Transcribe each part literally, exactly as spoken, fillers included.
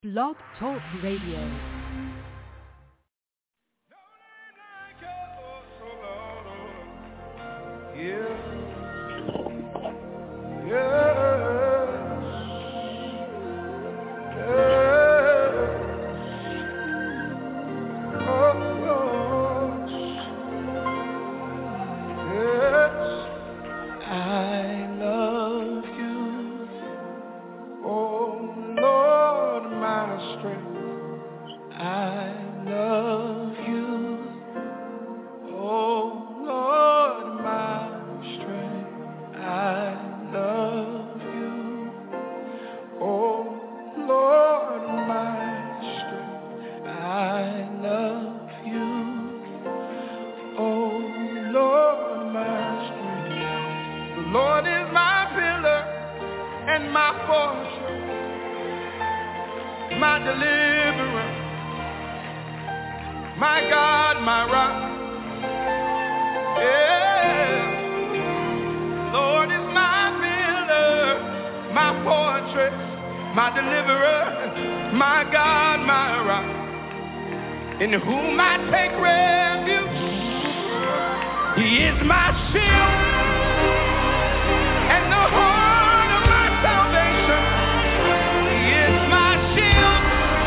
Blog Talk Radio. Yeah. Yeah. Yeah. Oh, Lord. Yes. I love you. Oh, Lord, my strength. I love you. Oh, Lord, my strength, I love you. Oh, Lord, my strength, I love you. Oh, Lord, my strength. The Lord is my pillar and my fortress, my deliverer, my God, my rock. Yeah. Lord is my builder, my fortress, my deliverer, my God, my rock, in whom I take refuge. He is my shield and the horn of my salvation. He is my shield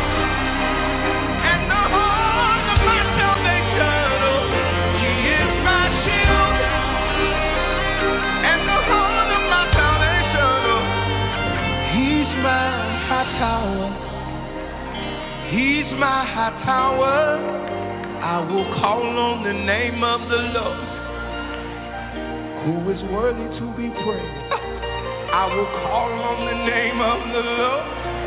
and the horn of my salvation. He is my shield and the horn of my salvation. He's my high tower. He's my high tower. I will call on the name of the Lord, who is worthy to be praised. I will call on the name of the Lord,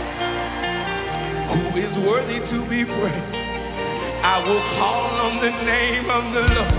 who is worthy to be praised. I will call on the name of the Lord,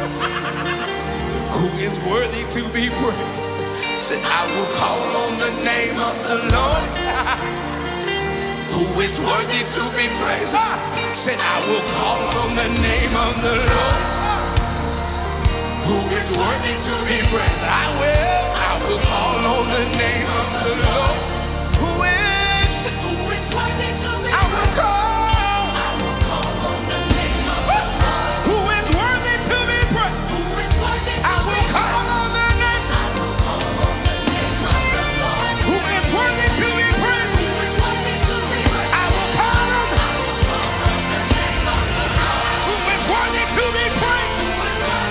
who is worthy to be praised. Said I will call on the name of the Lord, who is worthy to be praised. Said I will call on the name of the Lord, who is worthy to be praised. I will, I will call on the name of the Lord, who is, who is worthy to be praised. I will call, I will call on the name of the Lord, who is worthy to be praised. Who is worthy to I will call on the name, I will call on the name of the Lord, who is worthy to be praised. Who is worthy to be praised. I will call on, I will call on the name of the Lord, who is worthy to be praised.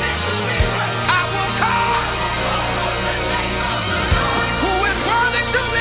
I will call, who is worthy to be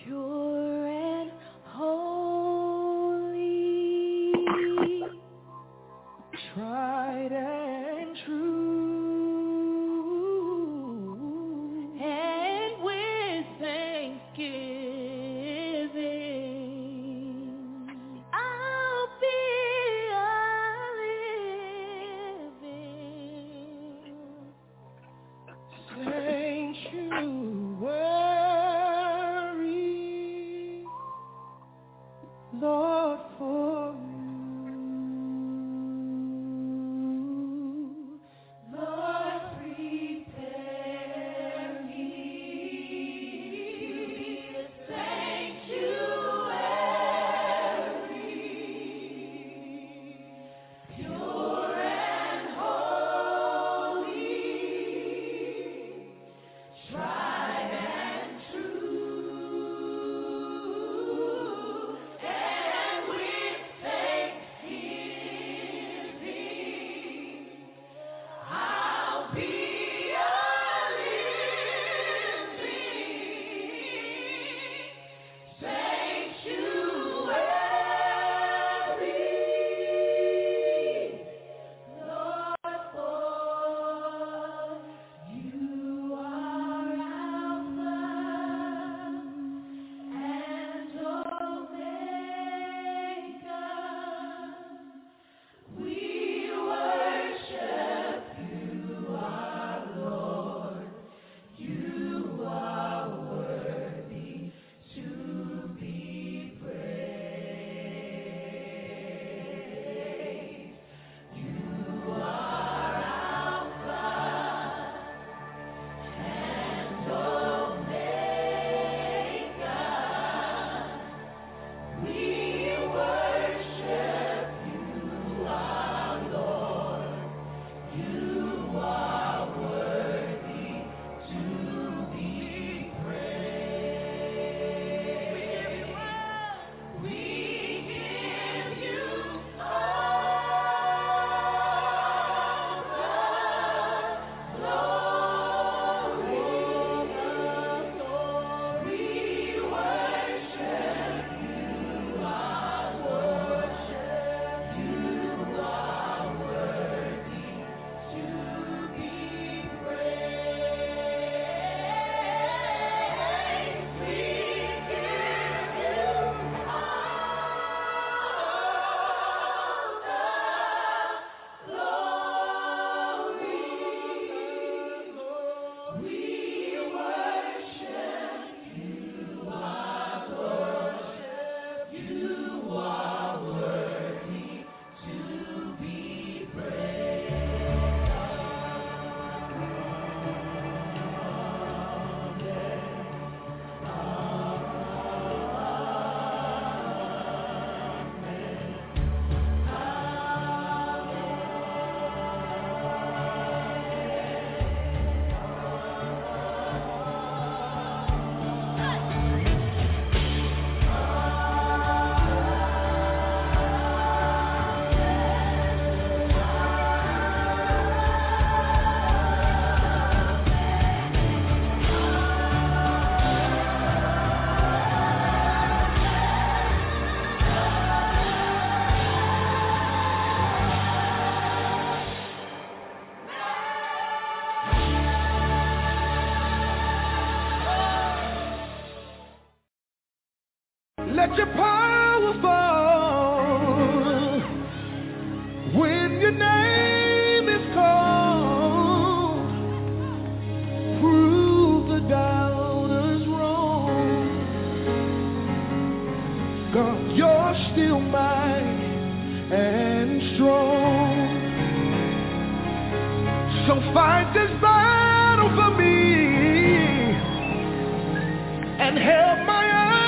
pure and holy, tried and true, and with thanksgiving, I'll be a living sanctuary, Lord, for you. Lord, prepare me a sanctuary, pure and holy, tried and true, and with thanksgiving, I'll be a living sanctuary, Lord, for you are Alpha and Omega. We worship you, our Lord. You are worthy to be praised. You are Alpha and Omega. We worship you, our Lord. You are worthy to be praised. We give you all the glory. We worship you, our worship. You are worthy to be praised. We give you all the glory. We worship you, our worship. You are worthy to be Let your power fall when your name is called. Prove the doubters wrong. God, you're still mighty and strong. So fight this battle for me and help my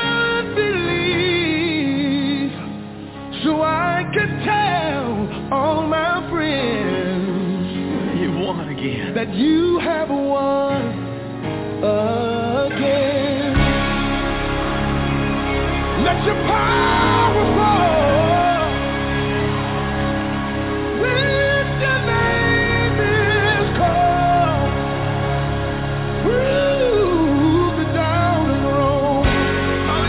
unbelief, so I can tell all my friends you won again, that you have won again. Let your power fall when your name is called. Prove the doubters wrong.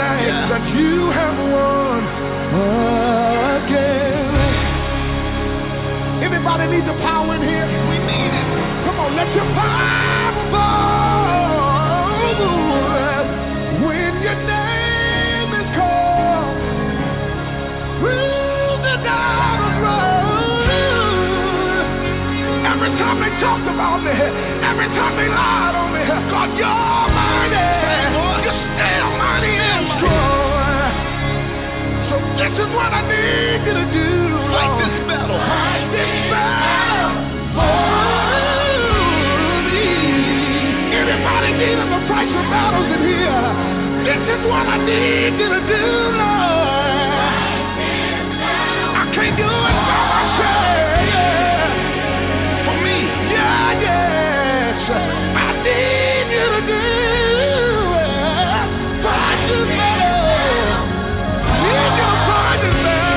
tonight yeah. that you have won again. Anybody need the power in here? We need it. Come on, let your power fall. When your name is called, through the dark road. Every time they talked about me, every time they lied on me, God, you're mighty. You're still mighty and strong. So this is what I need you to do. Fight this battle. Fight this battle for me. Anybody needing the price of battles in here? This is what I need you to do, Lord. I can't do it by myself. For me, yeah, yes. I need you to do it. Fight this battle. I need you to fight this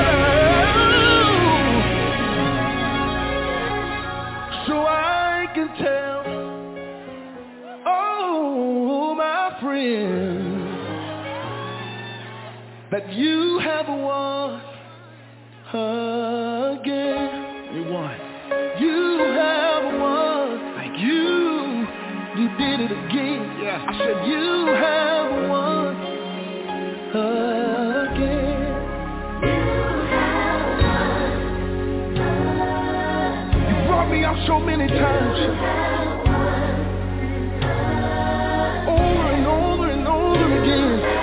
battle. So I can tell all my friends that you have won again. You won. You have won. Thank you. You, you did it again. Yeah. I said you have won again. You have won. You brought me out so many times. Over and over and over again.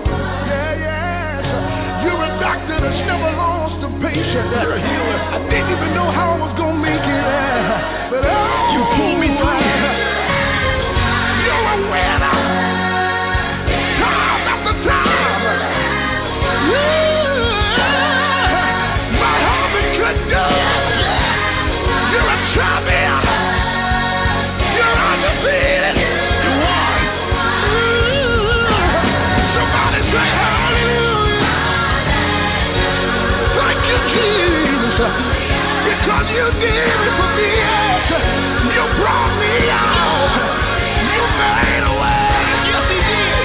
Doctor that's never lost a patient. You're a healer. I didn't even know how I was gonna make it out, but oh, you pulled me through. You're a winner, time after time. Yeah. My husband couldn't do it. You're a champion. You're undefeated. You won. Somebody say hallelujah. Because you did it for me, you brought me out, you made a way, yes he did.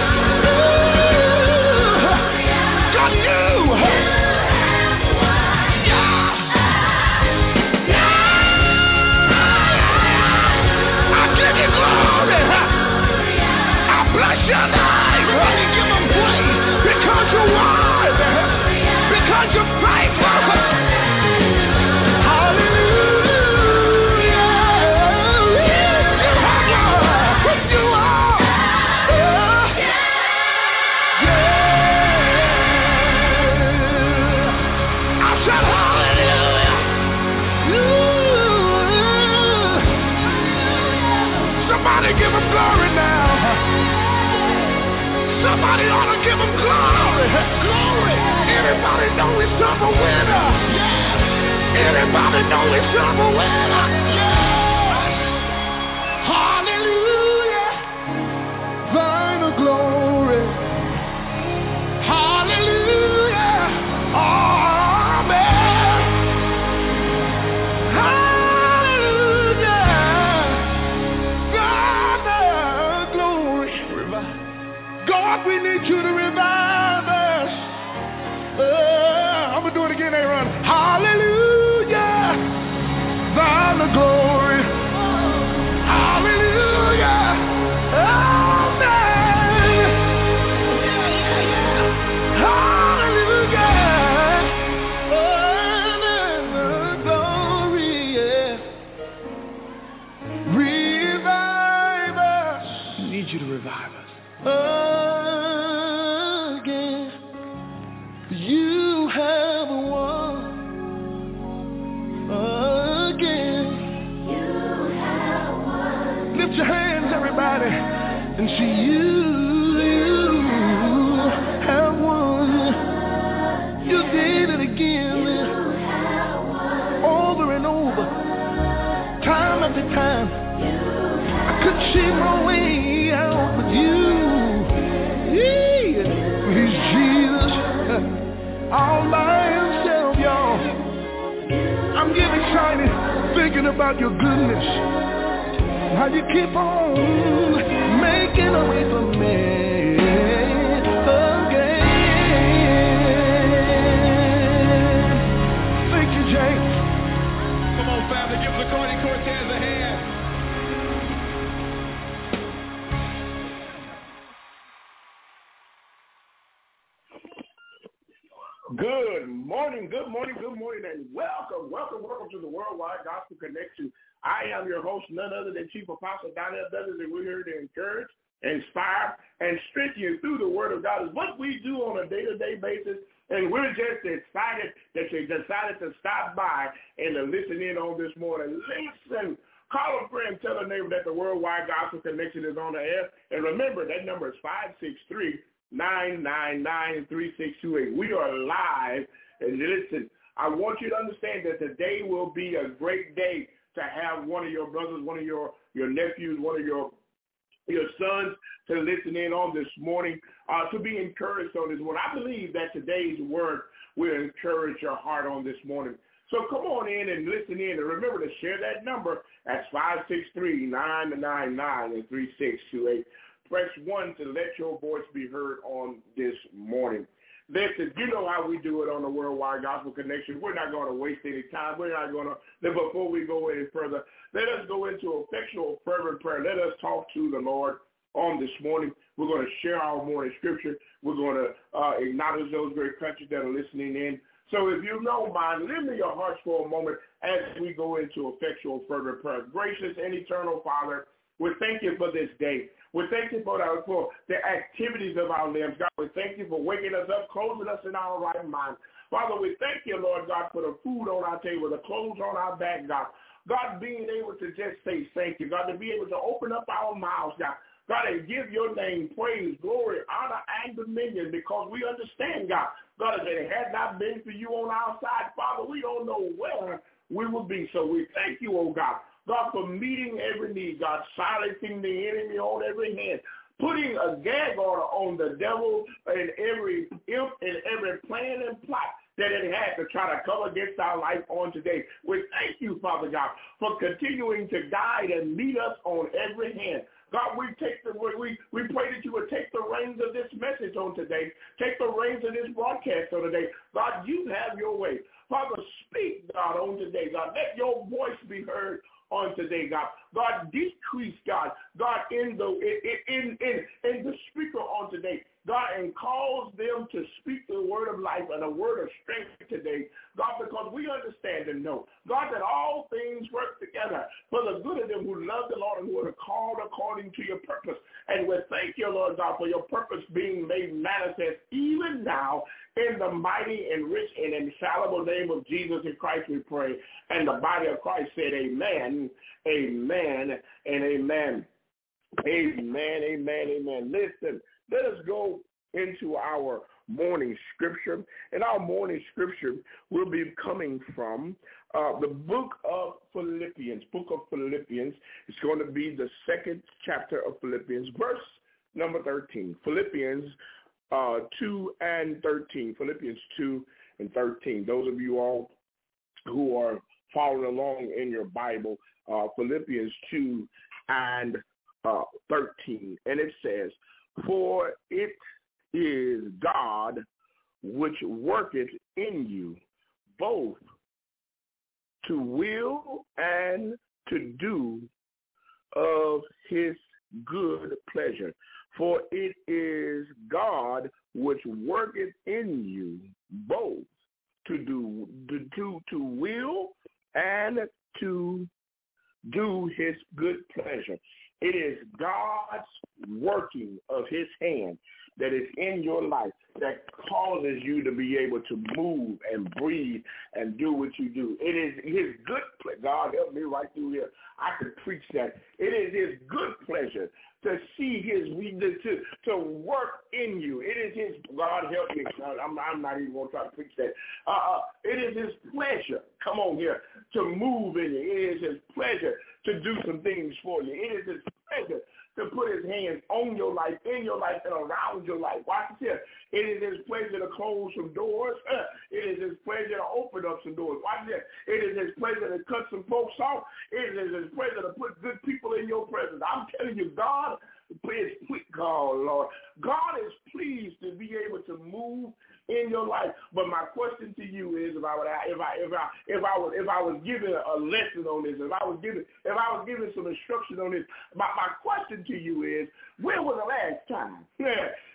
Ooh, God, you, yeah, yeah. I give you glory, I bless your name, I give him praise, because you're wise, because you're faithful. Give him glory now. Somebody ought to give him glory. Glory. Anybody know he's a winner? Yeah. Anybody know he's a winner? Yeah. Hallelujah. Thine the glory. Hallelujah. Amen. Hallelujah. God, we need you to revive us. Uh, I'm going to do it again, Aaron. Hallelujah. Thine the glory. Hallelujah. Amen. Hallelujah. Thine the glory. Yeah. Revive us. We need you to revive us. Again, you have won. Again, you have won. Lift your hands, everybody, and see you, you have won. You did it again, over and over, time after time. I couldn't see my way out with you. He's Jesus, all by himself, y'all. I'm getting excited thinking about your goodness, how you keep on making a way for me. Good morning, good morning, good morning, and welcome, welcome, welcome to the Worldwide Gospel Connection. I am your host, none other than Chief Apostle Donnell Douglas, and we're here to encourage, inspire, and strengthen you through the Word of God. Is what we do on a day-to-day basis, and we're just excited that you decided to stop by and to listen in on this morning. Listen, call a friend, tell a neighbor that the Worldwide Gospel Connection is on the air, and remember, that number is five six three, nine nine nine, three six two eight. We are live, and listen, I want you to understand that today will be a great day to have one of your brothers, one of your, your nephews, one of your your sons to listen in on this morning, uh, to be encouraged on this morning. I believe that today's word will encourage your heart on this morning. So come on in and listen in, and remember to share that number. That's five six three, nine nine nine, three six two eight. Press one to let your voice be heard on this morning. Listen, you know how we do it on the Worldwide Gospel Connection. We're not going to waste any time. We're not going to, before we go any further, let us go into effectual fervent prayer. Let us talk to the Lord on this morning. We're going to share our morning scripture. We're going to uh, acknowledge those great countries that are listening in. So if you don't mind, lift your hearts for a moment as we go into effectual fervent prayer. Gracious and eternal Father, we thank you for this day. We thank you for, our, for the activities of our limbs. God, we thank you for waking us up, closing us in our right mind. Father, we thank you, Lord God, for the food on our table, the clothes on our back, God. God, being able to just say thank you. God, to be able to open up our mouths, God. God, and give your name praise, glory, honor, and dominion, because we understand, God, God, that it had not been for you on our side, Father, we don't know where we would be. So we thank you, oh God. God, for meeting every need, God, silencing the enemy on every hand, putting a gag order on the devil and every imp and every plan and plot that it had to try to come against our life on today. We thank you, Father God, for continuing to guide and meet us on every hand. God, we take the we we pray that you would take the reins of this message on today, take the reins of this broadcast on today. God, you have your way. Father, speak, God, on today. God, let your voice be heard on today, God. God, decrease, God, God, in the in in in the speaker on today, God, and cause them to speak the word of life and a word of strength today, God, because we understand and know, God, that all things work together for the good of them who love the Lord and who are called according to your purpose. And we thank you, Lord God, for your purpose being made manifest even now in the mighty and rich and infallible name of Jesus in Christ we pray. And the body of Christ said amen, amen, and amen. Amen, amen, amen. Listen, let us go into our morning scripture. And our morning scripture will be coming from uh, the book of Philippians, book of Philippians. It's going to be the second chapter of Philippians, verse number thirteen. Philippians uh, two and thirteen. Philippians two and thirteen. Those of you all who are following along in your Bible, uh, Philippians two and uh, thirteen. And it says, "For it is God which worketh in you both to will and to do of his good pleasure. For it is God which worketh in you both to do to, to, to will and to do his good pleasure." It is God's working of his hand that is in your life that causes you to be able to move and breathe and do what you do. It is his good pleasure. God, help me right through here. I could preach that. It is his good pleasure to see his, to, to work in you. It is his, God help me. I'm, I'm not even going to try to preach that. Uh, it is his pleasure, come on here, to move in you. It is his pleasure to do some things for you. It is his pleasure to put his hands on your life, in your life, and around your life. Watch this here. It is his pleasure to close some doors. Uh, it is his pleasure to open up some doors. Watch this. It is his pleasure to cut some folks off. It is his pleasure to put good people in your presence. I'm telling you, God is pleased. Oh, Lord. God is pleased to be able to move in your life. But my question to you is, if I would, if I, if I, if I was, if I was given a lesson on this, if I was given, if I was given some instruction on this, my, my question to you is, when was the last time yeah,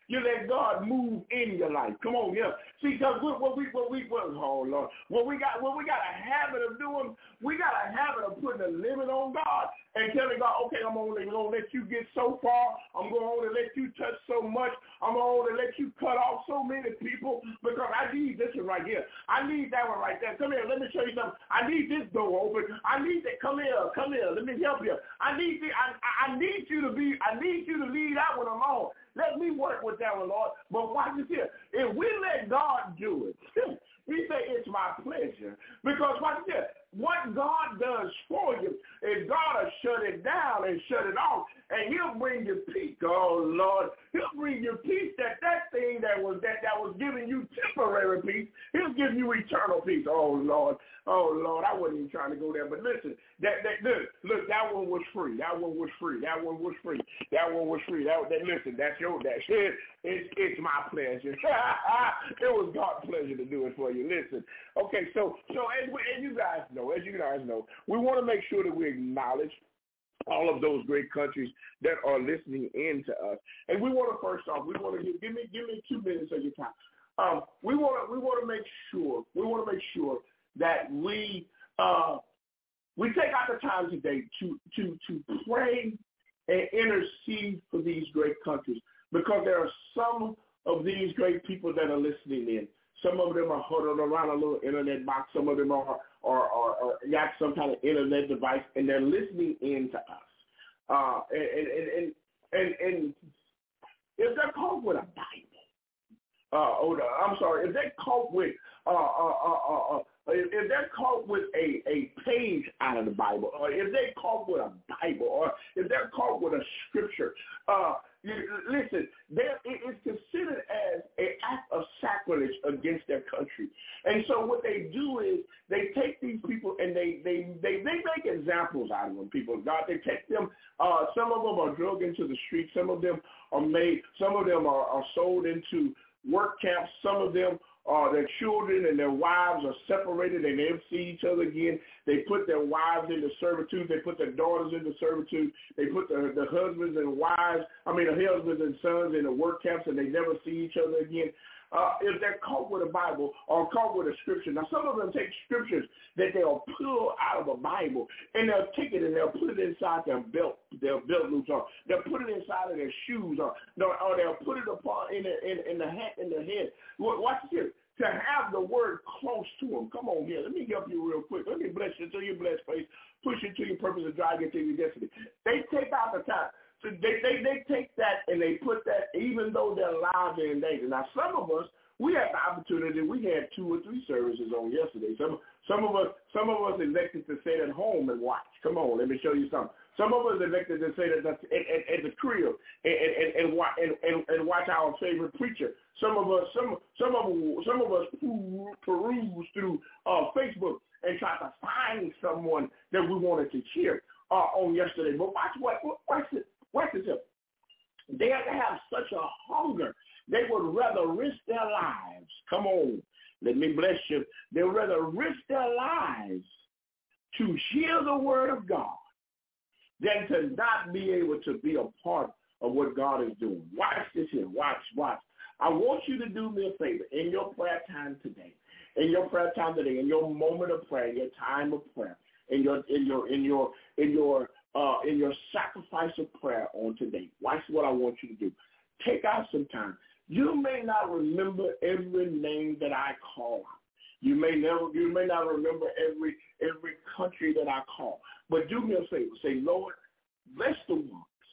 You let God move in your life. Come on, yeah. See, because what we, what we, what, oh Lord, what we got, what we got a habit of doing, we got a habit of putting a limit on God and telling God, okay, I'm only going to let you get so far. I'm going to only let you touch so much. I'm going to only let you cut off so many people because I need this one right here. I need that one right there. Come here. Let me show you something. I need this door open. I need that. Come here. Come here. Let me help you. I need the, I, I need you to be, I need you to lead that one alone. Let me work with that one, Lord. But watch this here. If we let God do it, we say it's my pleasure. Because watch this here. What God does for you is God will shut it down and shut it off, and he'll bring you peace. Oh, Lord. He'll bring you peace that that thing that was that, that was giving you temporary peace, he'll give you eternal peace. Oh, Lord. Oh, Lord, I wasn't even trying to go there. But listen, that, that look, look, that one was free. That one was free. That one was free. That one was free. That, that listen, that's your, that's it. It's, it's my pleasure. It was God's pleasure to do it for you. Listen. Okay, so so as, we, as you guys know, as you guys know, we want to make sure that we acknowledge all of those great countries that are listening in to us. And we want to first off, we want to give, give me give me two minutes of your time. Um, we want to we want to make sure we want to make sure that we uh, we take out the time today to to to pray and intercede for these great countries, because there are some of these great people that are listening in. Some of them are huddled around a little internet box. Some of them are are, are, are got some kind of internet device, and they're listening in to us. Uh, and, and, and, and, and if they're caught with a Bible, uh, or the, I'm sorry, if they're caught with uh, uh, uh, uh, if, if they're caught with a, a page out of the Bible, or if they're caught with a Bible, or if they're caught with a scripture, uh, you, listen, it is considered as an act of sacrilege against their country. And so what they do is they take these people and they they, they, they make examples out of them, people of God. They take them, uh, some of them are drugged into the streets. Some of them are made, some of them are, are sold into work camps. Some of them Uh, their children and their wives are separated and they never see each other again. They put their wives into servitude. They put their daughters into servitude. They put the, the husbands and wives, I mean the husbands and sons in the work camps, and they never see each other again. Uh, if they're caught with a Bible or caught with a scripture. Now, some of them take scriptures that they'll pull out of a Bible, and they'll take it and they'll put it inside their belt, their belt loops, or they'll put it inside of their shoes, or, or they'll put it upon in the, in, in the hat in their head. Watch this. To have the word close to them. Come on here. Let me help you real quick. Let me bless you to your blessed face, push you to your purpose, and drive you to your destiny. They take out the time. So they, they, they take that and they put that, even though their lives are in danger. Now, some of us, we had the opportunity. We had two or three services on yesterday. Some some of us some of us elected to sit at home and watch. Come on, let me show you something. Some of us elected to sit at, at, at, at the crib and and, and, and, and, and watch our favorite preacher. Some of us some some of some of us peruse through uh, Facebook and try to find someone that we wanted to cheer uh, on yesterday. But watch what watch this watch this. They have to have such a hunger. They would rather risk their lives. Come on, let me bless you. They would rather risk their lives to hear the word of God than to not be able to be a part of what God is doing. Watch this here. Watch, watch. I want you to do me a favor in your prayer time today, in your prayer time today, in your moment of prayer, in your time of prayer, in your in your in your in your uh, in your sacrifice of prayer on today. Watch what I want you to do. Take out some time. You may not remember every name that I call out. You may never, you may not remember every every country that I call. But do me a favor. Say, Lord, bless the ones,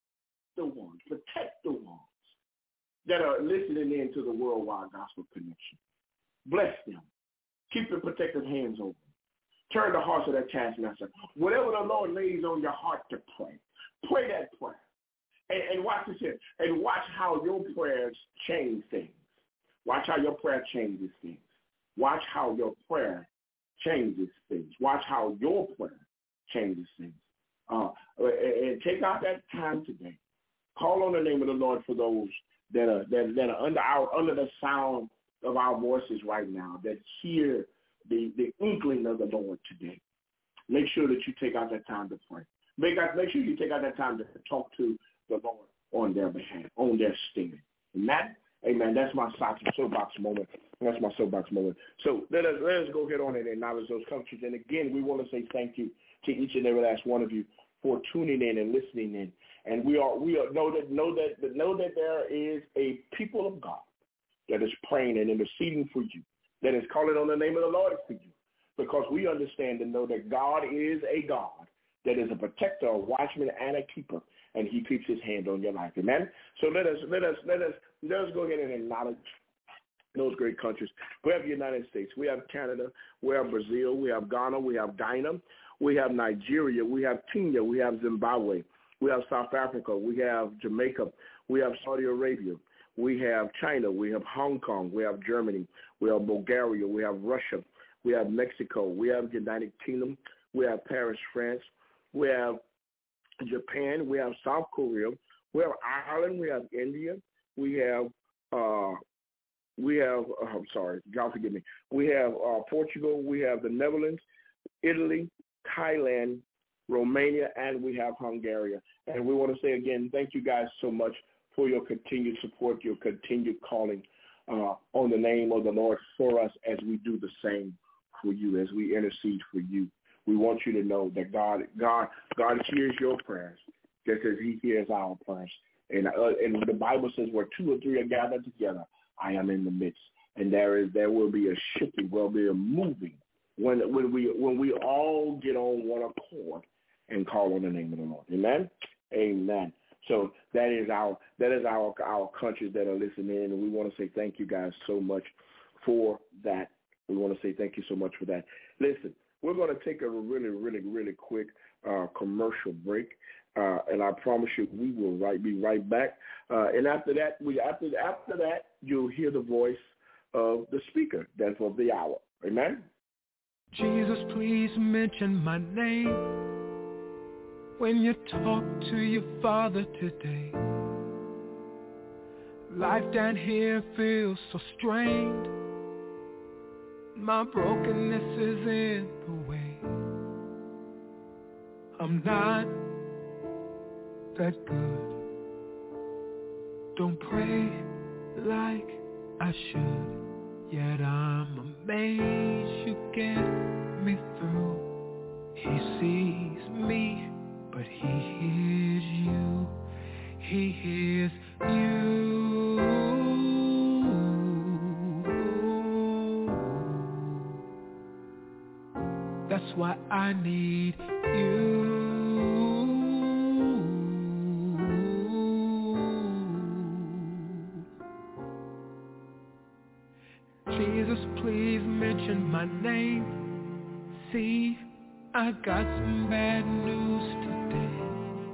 the ones, protect the ones that are listening in to the Worldwide Gospel Connection. Bless them. Keep your protective hands over them. Turn the hearts of that taskmaster. Whatever the Lord lays on your heart to pray, pray that prayer. And, and watch this here. And watch how your prayers change things. Watch how your prayer changes things. Watch how your prayer changes things. Watch how your prayer changes things. Uh, and take out that time today. Call on the name of the Lord for those that are that, that are under our under the sound of our voices right now, that hear the, the inkling of the Lord today. Make sure that you take out that time to pray. Make, make sure you take out that time to talk to the Lord on their behalf, on their stand. Amen? Amen. That's my soapbox moment. That's my soapbox moment. So let us, let us go ahead on and acknowledge those countries. And again, we want to say thank you to each and every last one of you for tuning in and listening in. And we are we are know that know that know that there is a people of God that is praying and interceding for you, that is calling on the name of the Lord for you, because we understand and know that God is a God that is a protector, a watchman, and a keeper, and he keeps his hand on your life. Amen. So let us let us let us let us go ahead and acknowledge those great countries. We have the United States, we have Canada, we have Brazil, we have Ghana, we have Guyana, we have Nigeria, we have Kenya, we have Zimbabwe, we have South Africa, we have Jamaica, we have Saudi Arabia, we have China, we have Hong Kong, we have Germany, we have Bulgaria, we have Russia, we have Mexico, we have the United Kingdom, we have Paris, France, we have Japan, we have South Korea, we have Ireland, we have India, we have, uh, we have, uh, I'm sorry, God forgive me, we have uh, Portugal, we have the Netherlands, Italy, Thailand, Romania, and we have Hungary. And we want to say again, thank you guys so much for your continued support, your continued calling uh, on the name of the Lord for us as we do the same for you, as we intercede for you. We want you to know that God, God, God hears your prayers just as he hears our prayers. And, uh, and the Bible says where two or three are gathered together, I am in the midst. And there is, there will be a shifting, will be a moving when, when we, when we all get on one accord and call on the name of the Lord. Amen. Amen. So that is our, that is our, our countries that are listening in. And we want to say thank you guys so much for that. We want to say thank you so much for that. Listen, we're going to take a really, really, really quick uh, commercial break. Uh, and I promise you, we will right, be right back. Uh, and after that, we after after that, you'll hear the voice of the speaker. That's of the hour. Amen. Jesus, please mention my name when you talk to your Father today. Life down here feels so strained. My brokenness is in the way. I'm not that good. Don't pray like I should. Yet I'm amazed you get me through. He sees me, but he hears you. He hears you. That's why I need you. Jesus, please mention my name. See, I got some bad news today.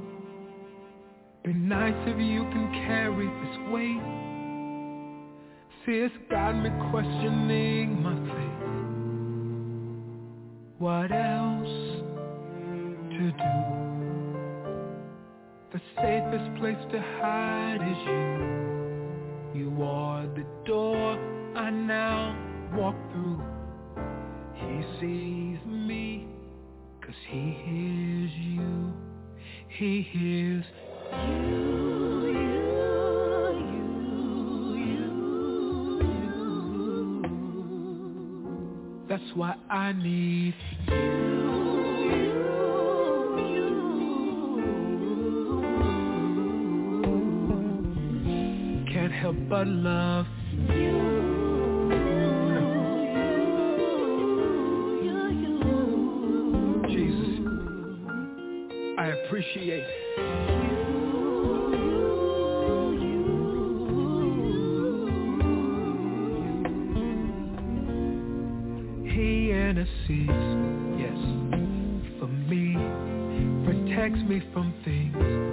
Be nice if you can carry this weight. See, it's got me questioning my faith. What else to do? The safest place to hide is you. You are the door I now walk through. He sees me, 'cause he hears you. He hears you, you, you, you. That's why I need you, you, you. Can't help but love you. I appreciate He intercedes, yes, for me, protects me from things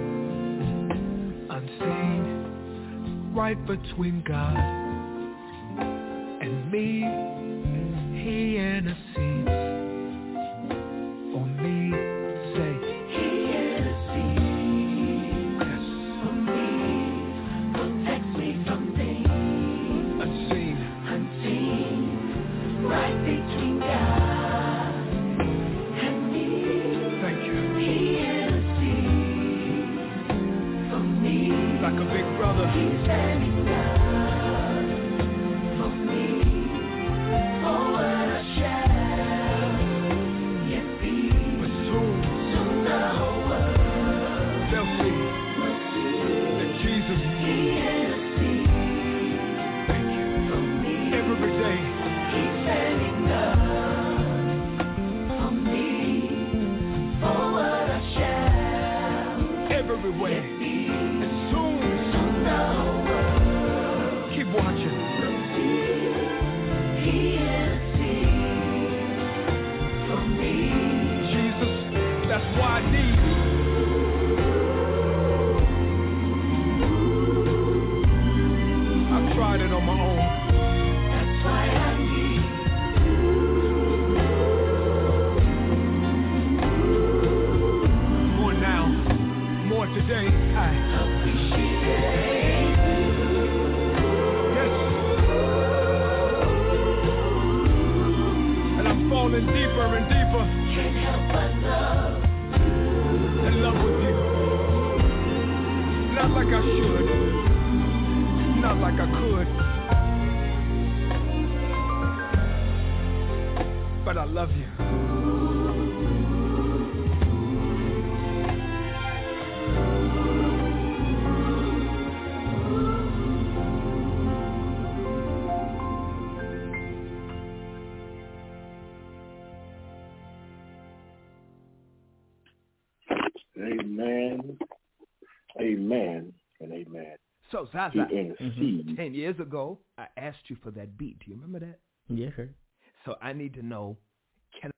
unseen, right between God and me. He intercedes for me, say. Like a big brother, he's standing down. falling deeper and deeper. Can't help but love you. In love with you. Not like I should. Not like I could. But I love you. Amen, amen, and amen. So, Zaza, mm-hmm. ten years ago, I asked you for that beat. Do you remember that? Yes, sir. So I need to know, can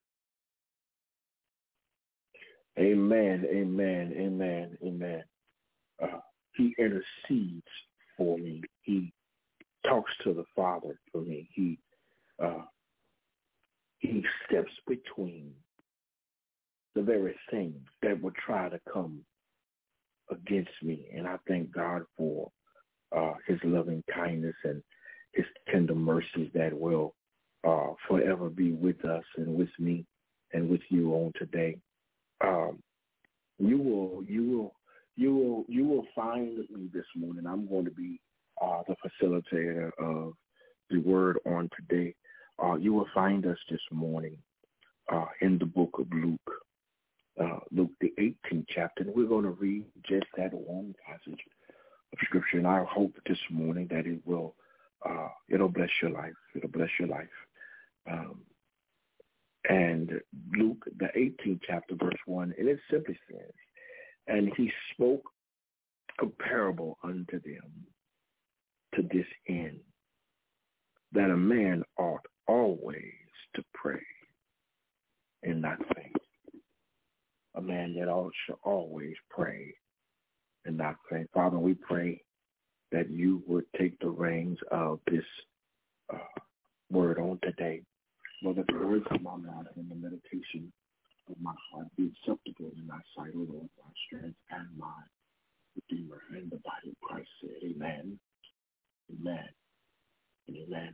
I... Amen, amen, amen, amen. Uh, he intercedes for me. He talks to the Father for me. He uh, he steps between the very thing that would try to come against me. And I thank God for uh, his loving kindness and his tender mercies that will uh, forever be with us and with me and with you on today. Um, you will, you will, you will, you will find me this morning. I'm going to be uh, the facilitator of the word on today. Uh, you will find us this morning uh, in the book of Luke. Uh, Luke, the eighteenth chapter, and we're going to read just that one passage of Scripture. And I hope this morning that it will, uh, it'll bless your life. It'll bless your life. Um, and Luke, the eighteenth chapter, verse one, and it simply says, "And he spoke a parable unto them to this end, that a man ought always to pray and not faint." A man that ought should always pray and not faint. Father, we pray that you would take the reins of this uh, word on today. Lord, that the words of my mouth and the meditation of my heart be acceptable in thy sight, O Lord, my strength and my Redeemer. And the body of Christ said, amen, amen, and amen.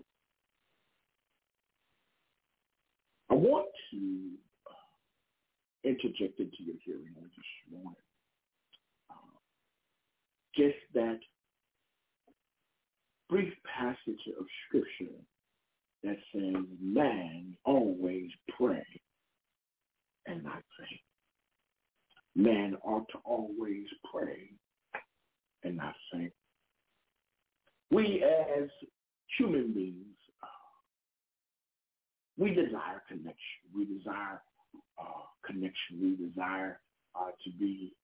I want to interject into your hearing on this morning. Uh, just that brief passage of Scripture that says, man always pray and not faint. Man ought to always pray and not faint. We as human beings, uh, we desire connection. We desire Uh, connection. We desire uh, to be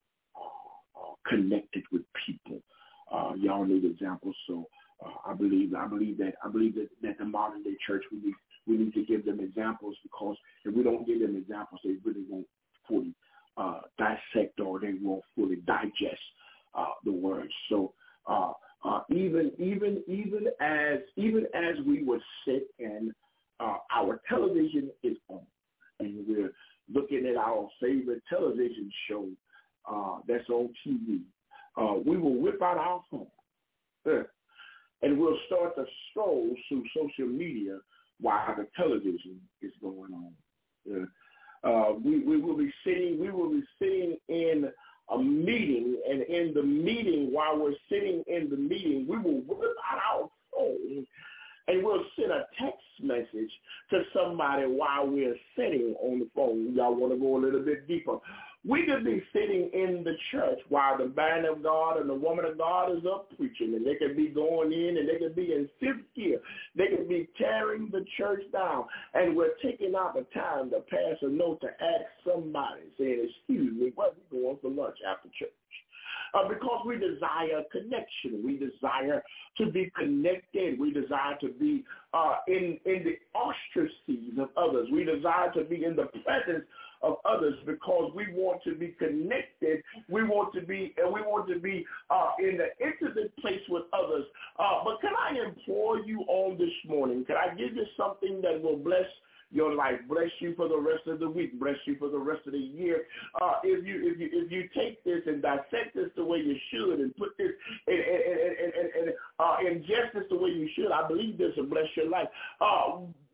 uh, uh, connected with people. Uh, y'all need examples, so uh, I believe I believe that I believe that, that the modern day church we need we need to give them examples, because if we don't give them examples, they really won't fully uh, dissect or they won't fully digest uh, the words. So uh, uh, even even even as even as we would sit and uh, our television is on, and we're looking at our favorite television show uh, that's on T V, uh, we will whip out our phone uh, and we'll start to scroll through social media while the television is going on. Uh, uh, we, we will be sitting. We will be sitting in a meeting, and in the meeting, while we're sitting in the meeting, we will whip out our phone and we'll send a text message to somebody while we're sitting on the phone. Y'all want to go a little bit deeper. We could be sitting in the church while the man of God and the woman of God is up preaching, and they could be going in and they could be in fifth gear. They could be tearing the church down, and we're taking out the time to pass a note to ask somebody, saying, excuse me, where are we going for lunch after church? Uh, because we desire connection. We desire to be connected. We desire to be uh, in, in the auspices of others. We desire to be in the presence of others because we want to be connected. We want to be, and we want to be uh, in the intimate place with others. Uh, but can I implore you on this morning? Can I give you something that will bless your life, bless you for the rest of the week, bless you for the rest of the year? Uh, if you if you if you take this and dissect this the way you should, and put this and and and, and, and uh, ingest this the way you should, I believe this will bless your life. Uh,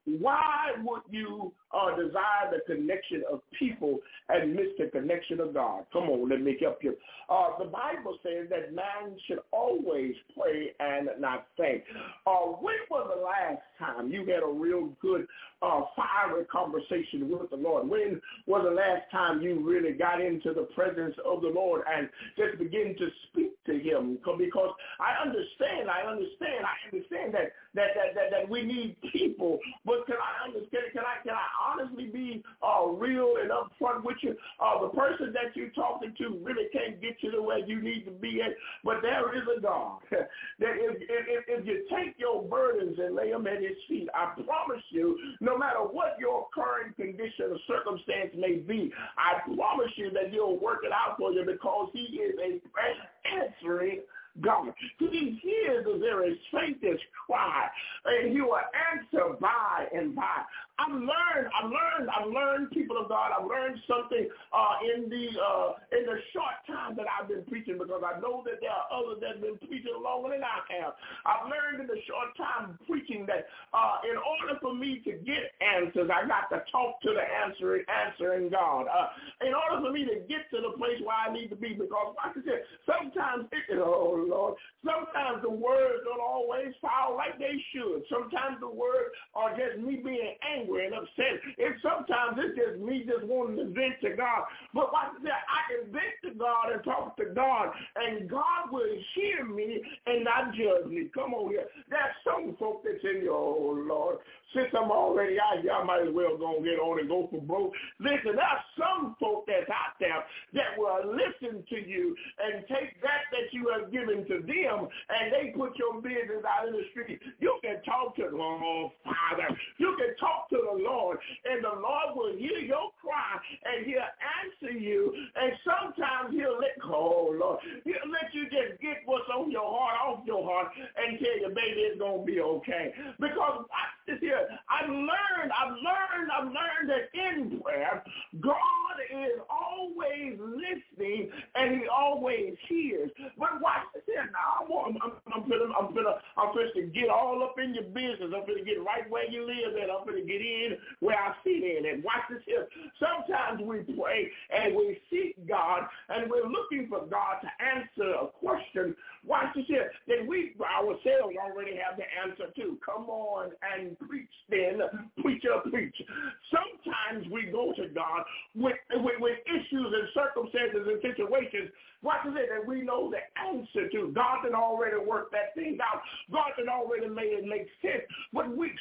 why would you uh, desire the connection of people and miss the connection of God? Come on, let me help you. Uh, the Bible says that man should always pray and not faint. Uh, when was the last time you had a real good uh, fiery conversation with the Lord? When was the last time you really got into the presence of the Lord and just begin to speak to him? Because I understand, I understand, I understand that that that that, that we need people, but can I understand? Can I can I honestly be uh, real and upfront with you? Uh, the person that you're talking to really can't get you to where you need to be at, but there is a God that if, if, if you take your burdens and lay them at his feet, I promise you, no matter what your current condition or circumstance may be, I promise you that he'll work it out for you because he is a prayer answering God. He hears the very faintest cry, and he will answer by and by. I've learned, I've learned, I've learned, people of God, I've learned something uh, in the uh, in the short time that I've been preaching, because I know that there are others that have been preaching longer than I have. I've learned in the short time preaching that uh, in order for me to get answers, I got to talk to the answering, answering God. Uh, in order for me to get to the place where I need to be, because like I said, sometimes it, oh Lord, sometimes the words don't always fall like they should. Sometimes the words are just me being angry and upset. And sometimes it's just me just wanting to vent to God. But like I said, I can vent to God and talk to God, and God will hear me and not judge me. Come on here. There's some folk that's in your, oh Lord, since I'm already out here, I might as well go and get on and go for broke. Listen, there's some folk that's out there that will listen to you and take that that you have given to them, and they put your business out in the street. You can talk to the oh, Father. You can talk to the Lord, and the Lord will hear your cry, and he'll answer you, and sometimes he'll let, oh, Lord, he'll let you just get what's on your heart off your heart and tell you, baby, it's going to be okay. Because watch this here. I've learned, I've learned, I've learned that in prayer, God is always listening, and he always hears. But watch this here. Now, I'm, I'm, I'm, finna, I'm, finna, I'm finna to get all up in your business. I'm finna get right where you live at. I'm finna get in where I sit in. And watch this here. Sometimes we pray and we seek God, and we're looking for God to answer a question. Watch this here. That we ourselves already have the answer to. Come on and preach then. Preacher, preach. Sometimes we go to God with, with, with issues and circumstances and situations. Watch this here, that we know the answer to. God had already worked that thing out. God had already made it make sense. But we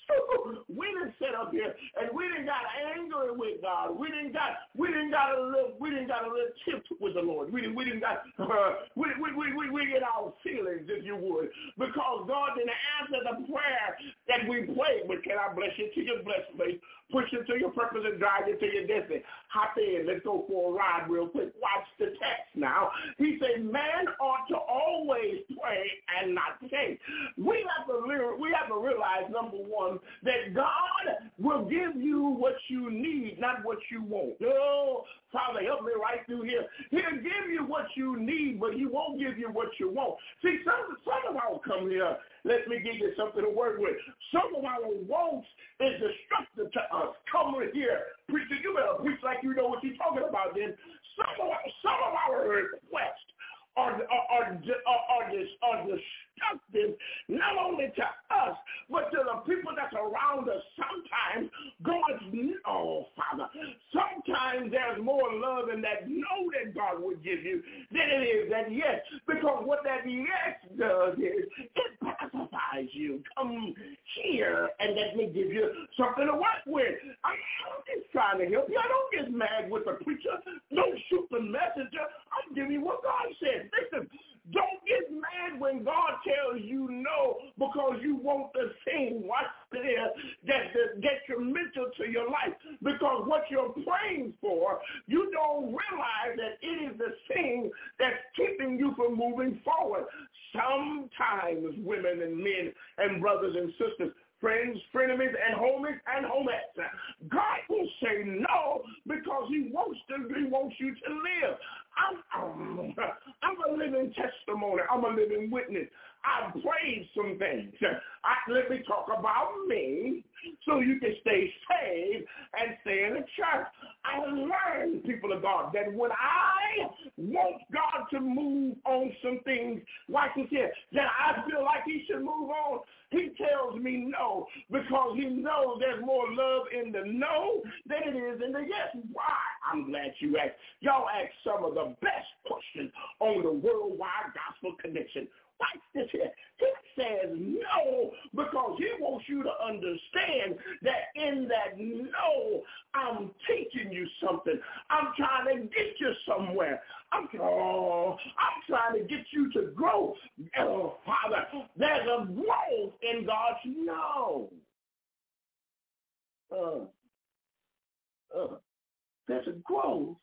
we didn't sit up here and we didn't got angry with God. We didn't got we didn't got a little we didn't got a little tip with the Lord. We didn't we didn't got uh, we, we we we we get our feelings, if you would, because God didn't answer the prayer that we prayed. But can I bless you to your blessed place? Push you to your purpose and drive you to your destiny. Hop in. Let's go for a ride real quick. Watch the text now. He said, man ought to always pray and not faint. We have to we have to realize, number one, that God will give you what you need, not what you want. Oh, Father, help me right through here. He'll give you what you need, but he won't give you what you want. See, some, some of our come here, let me give you something to work with. Some of our wants is destructive to us. Come here. Preacher, you better preach like you know what you're talking about then. Some of, some of our requests are, are, are, are, are, are destructive not only to us, but to the people that's around us. Sometimes God's, oh, Father, sometimes there's more love in that no that God would give you than it is that yes. Because what that yes does is it pacifies you. Come here and let me give you something to work with. I'm, I'm just trying to help you. I don't get mad with the preacher. Don't shoot the messenger. I'm giving you what God said. Listen, don't get mad when God tells you no because you want the thing. Watch there that's detrimental to your life. Because what you're praying for, you don't realize that it is the thing that's keeping you from moving forward. Sometimes women and men and brothers and sisters, friends, frenemies, and homies and homettes, God will say no because he wants to. He wants you to live. I'm, um, I'm a living testimony. I'm a living witness. I prayed some things. I, let me talk about me. So so you can stay saved and stay in the church. I learned, people of God, that when I want God to move on some things, like he said, that I feel like he should move on, he tells me no, because he knows there's more love in the no than it is in the yes. Why? I'm glad you asked. Y'all asked some of the best questions on the Worldwide Gospel Connection. Watch this here. He says no because he wants you to understand that in that no, I'm teaching you something. I'm trying to get you somewhere. I'm, oh, I'm trying to get you to grow. Oh, Father, there's a growth in God's no. Uh, uh, there's a growth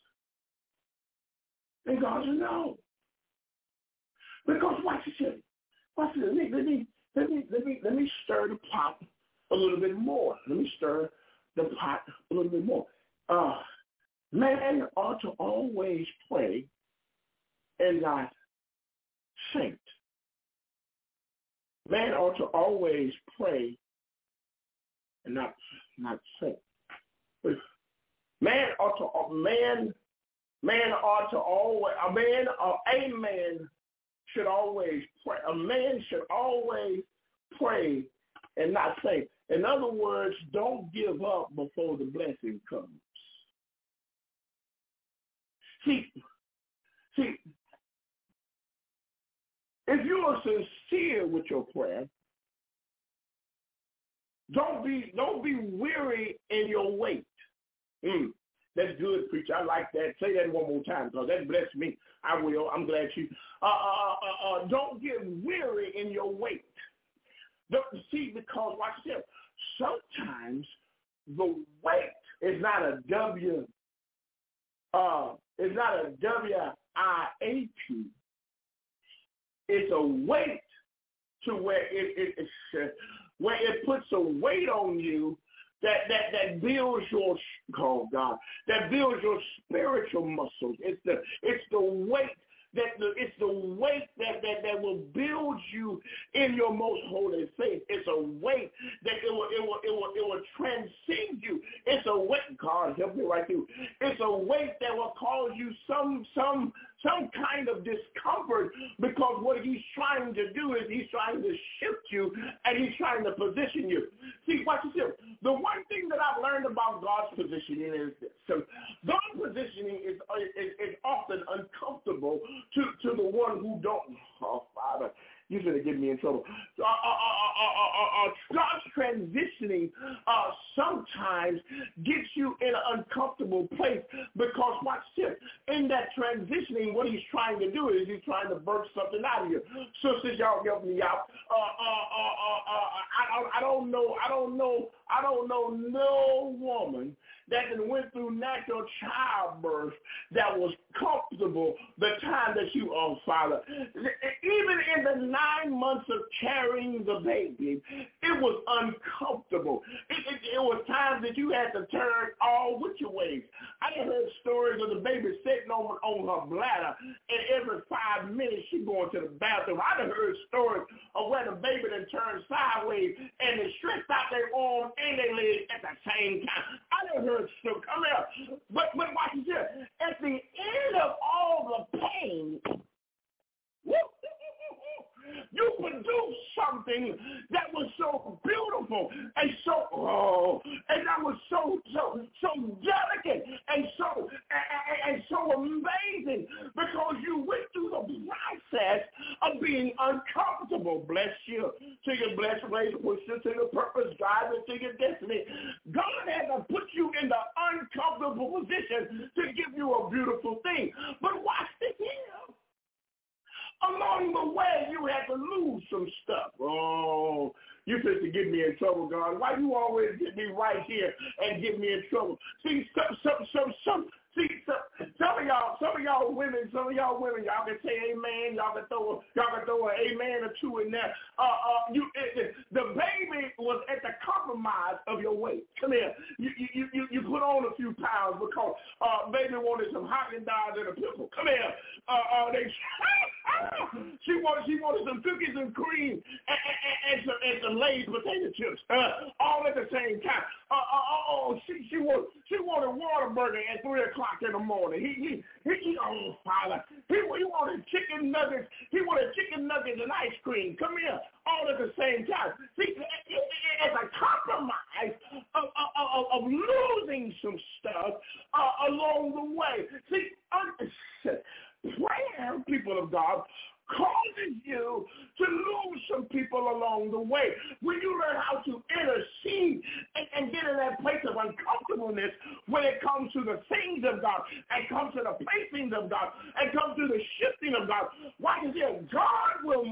in God's no. Because watch this, watch this. Let me, let me, let me, let me, let me stir the pot a little bit more. Let me stir the pot a little bit more. Uh, man ought to always pray and not faint. Man ought to always pray and not not faint. Man ought to man man ought to always a man or a man should always pray. A man should always pray and not faint. In other words, don't give up before the blessing comes. See, see, if you are sincere with your prayer, don't be don't be weary in your wait. Mm, that's good, preacher. I like that. Say that one more time because that blessed me. I will. I'm glad you. Uh, uh, uh, uh, don't get weary in your wait. Don't, see, because watch this. Sometimes the wait is not a W. Uh, it's not a W I A T. It's a weight to where it, it it's, uh, where it puts a weight on you that that that builds your oh God that builds your spiritual muscles. It's the it's the weight that the it's the weight that, that that will build you in your most holy faith. It's a weight that it will it will it will it will transcend you. It's a weight. God help me right through. It's a weight that will cause you some some some kind of discomfort because what he's trying to do is he's trying to shift you and he's trying to position you. See, watch this here. The one thing that I've learned about God's positioning is this. So God's positioning is, is, is often uncomfortable to, to the one who don't. Oh, Father, you're going to get me in trouble. Uh, uh, uh, uh, uh, uh, God's transitioning uh, sometimes gets you in an uncomfortable place because, watch this, in that transitioning, what he's trying to do is he's trying to birth something out of you. Sisters, y'all help me out. Uh, uh, uh, uh, uh, I, I don't know, I don't know, I don't know no woman that went through natural childbirth that was comfortable the time that you, oh, Father. Even in the nine months of carrying the baby, it was uncomfortable. It, it, it was times that you had to turn all with your ways. I heard stories of the baby sitting on, on her bladder, and every five minutes she going to the bathroom. I heard stories of where the baby then turned sideways, and they stretched out their arm and their leg at the same time. I done heard so come here. But but watch this. At the end of all the pain, whoop, you produced something that was so beautiful and so oh, and that was so so so delicate and so and, and so amazing because you went through the process of being uncomfortable. Bless you to your blessed place, push you to the purpose, guide you to your destiny. God had to put you in the uncomfortable position to give you a beautiful thing. But watch this here. Along the way, you had to lose some stuff. Oh, you supposed to get me in trouble, God. Why you always get me right here and get me in trouble? See, some, some, some, some, See, so, some of y'all, some of y'all women, some of y'all women, y'all can say amen. Y'all can throw, a, y'all can throw an amen or two in there. Uh, uh, you, it, the baby was at the compromise of your weight. Come here, you, you, you, you put on a few pounds because uh, baby wanted some Haagen-Dazs and a pickle. Come here, uh, uh, they, she wanted, she wanted some cookies and cream and, and, and some, and some Lay's potato chips, uh, all at the same time. Uh, uh, oh, she, she wanted, she wanted Whataburger at three o'clock in the morning. He, he, he, he oh, Father, he, he wanted chicken nuggets. He wanted chicken nuggets and ice cream. Come here, all at the same time. See, it's a compromise of, of, of losing some stuff uh, along the way. See, prayer, people of God, causes you to lose some people along the way. When you learn how to intercede and, and get in that place of uncomfortableness when it comes to the things of God and comes to the placings of God and comes to the shifting of God, why is it God will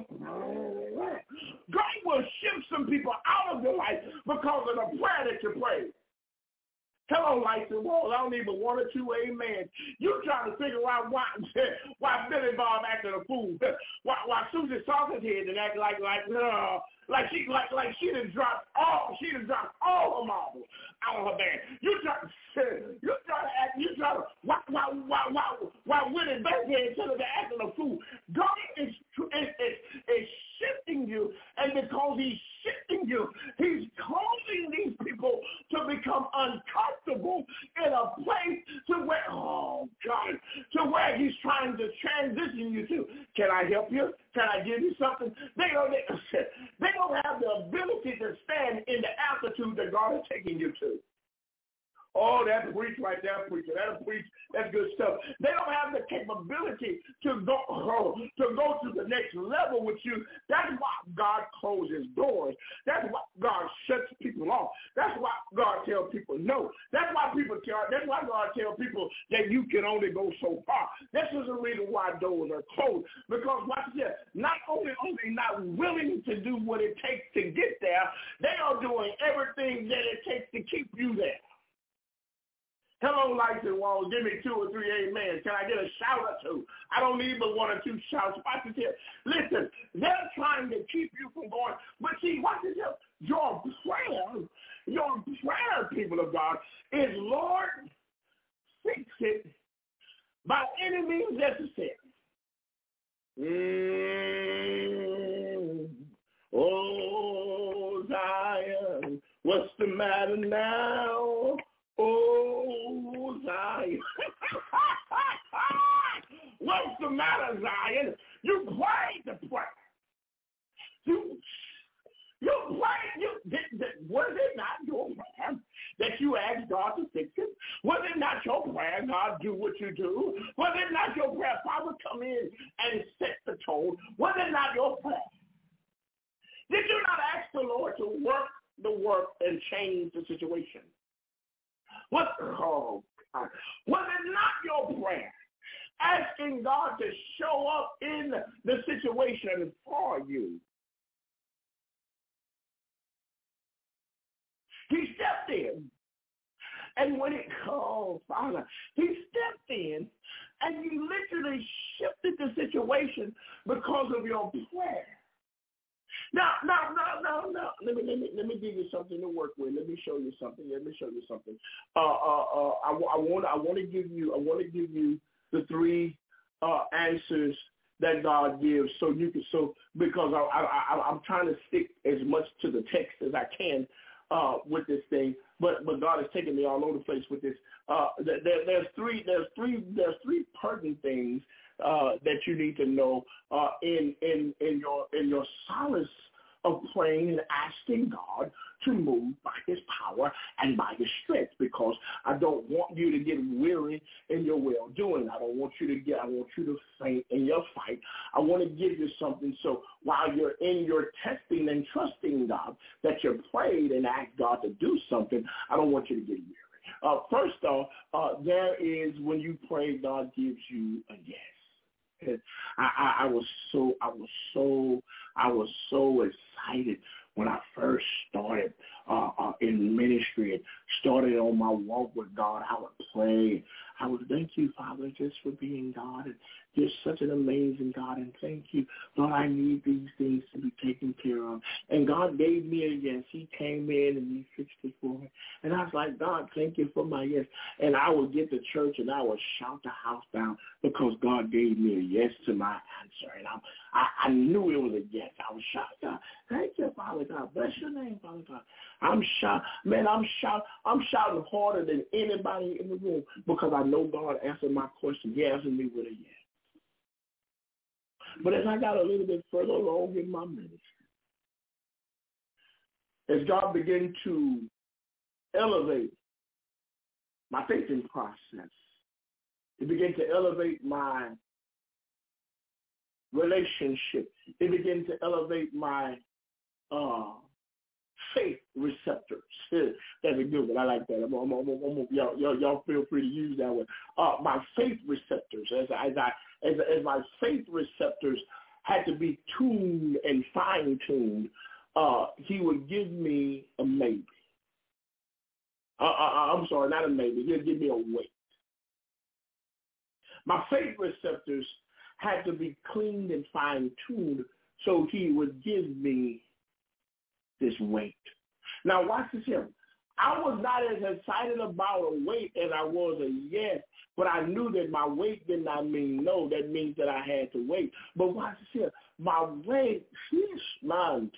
God will shift some people out of your life because of the prayer that you prayed. Hello, lights and walls. I don't need but one or two amen. You trying to figure out why why Billy Bob acted a fool. Why why Susie Sausage and act like like uh, like she like like she done dropped all she done dropped all her marbles out of her bag. You try you try to act you try to why why why why why Willie Bankhead instead of acting a fool. God is is, is is shifting you, and because he's shifting you, he's causing these people to become uncomfortable in a place to where, oh God, to where he's trying to transition you to. Can I help you? Can I give you something? They don't, they, they don't have the ability to stand in the altitude that God is taking you to. Oh, that's preach right there, preacher. That'll preach. That's good stuff. They don't have the capability to go oh, to go to the next level with you. That's why God closes doors. That's why God shuts people off. That's why God tells people no. That's why people tell. That's why God tells people that you can only go so far. This is the reason why doors are closed. Because watch this. Not only are they not willing to do what it takes to get there, they are doing everything that it takes to keep you there. Hello, lights and walls. Give me two or three amen. Can I get a shout or two? I don't need but one or two shouts. Watch this here. Listen, they're trying to keep you from going. But see, watch this here. Your prayer, your prayer, people of God, is, Lord, fix it by any means necessary. Mm. Oh, Zion, what's the matter now? Oh, Zion. What's the matter, Zion? You prayed the prayer. You, you prayed. You, did, did, was it not your prayer that you asked God to fix it? Was it not your prayer, God, do what you do? Was it not your prayer, Father, come in and set the tone? Was it not your prayer? Did you not ask the Lord to work the work and change the situation? What, oh, God. Was it not your prayer asking God to show up in the situation for you? He stepped in. And when it called, Father, he stepped in and he literally shifted the situation because of your prayer. Now, now, now, now, now. Let me, let me, let me give you something to work with. Let me show you something. Let me show you something. Uh, uh, uh, I, I want, I want to give you, I want to give you the three uh, answers that God gives, so you can, so because I, I, I, I'm trying to stick as much to the text as I can uh, with this thing, but but God has taken me all over the place with this. Uh, there, there's three, there's three, there's three pertinent things Uh, that you need to know uh, in in in your in your solace of praying and asking God to move by his power and by his strength, because I don't want you to get weary in your well-doing. I don't want you to get, I want you to faint in your fight. I want to give you something so while you're in your testing and trusting God that you prayed and asked God to do something, I don't want you to get weary. Uh, first off, uh, there is when you pray, God gives you a yes. I, I, I was so, I was so, I was so excited when I first started uh, uh, in ministry and started on my walk with God. I would pray, I would thank you, Father, just for being God. And you're such an amazing God. And thank you, Lord, I need these things to be taken care of. And God gave me a yes. He came in and he fixed it for me. And I was like, God, thank you for my yes. And I would get to church and I would shout the house down because God gave me a yes to my answer. And I, I, I knew it was a yes. I was shouting, God, thank you, Father God. Bless your name, Father God. I'm shout, man, I'm shout, I'm shouting harder than anybody in the room because I know God answered my question. He answered me with a yes. But as I got a little bit further along in my ministry, as God began to elevate my thinking process, it began to elevate my relationship. It began to elevate my uh, faith receptors. That's a good one. I like that. I'm, I'm, I'm, I'm, y'all, y'all, y'all feel free to use that one. Uh, my faith receptors, as, as, I, as, as my faith receptors had to be tuned and fine-tuned, uh, he would give me a maybe. Uh, uh, I'm sorry, not a maybe. He'll give me a wait. My faith receptors had to be cleaned and fine-tuned so he would give me this wait. Now watch this here. I was not as excited about a wait as I was a yes, but I knew that my wait did not mean no. That means that I had to wait. But watch this here. My wait, man,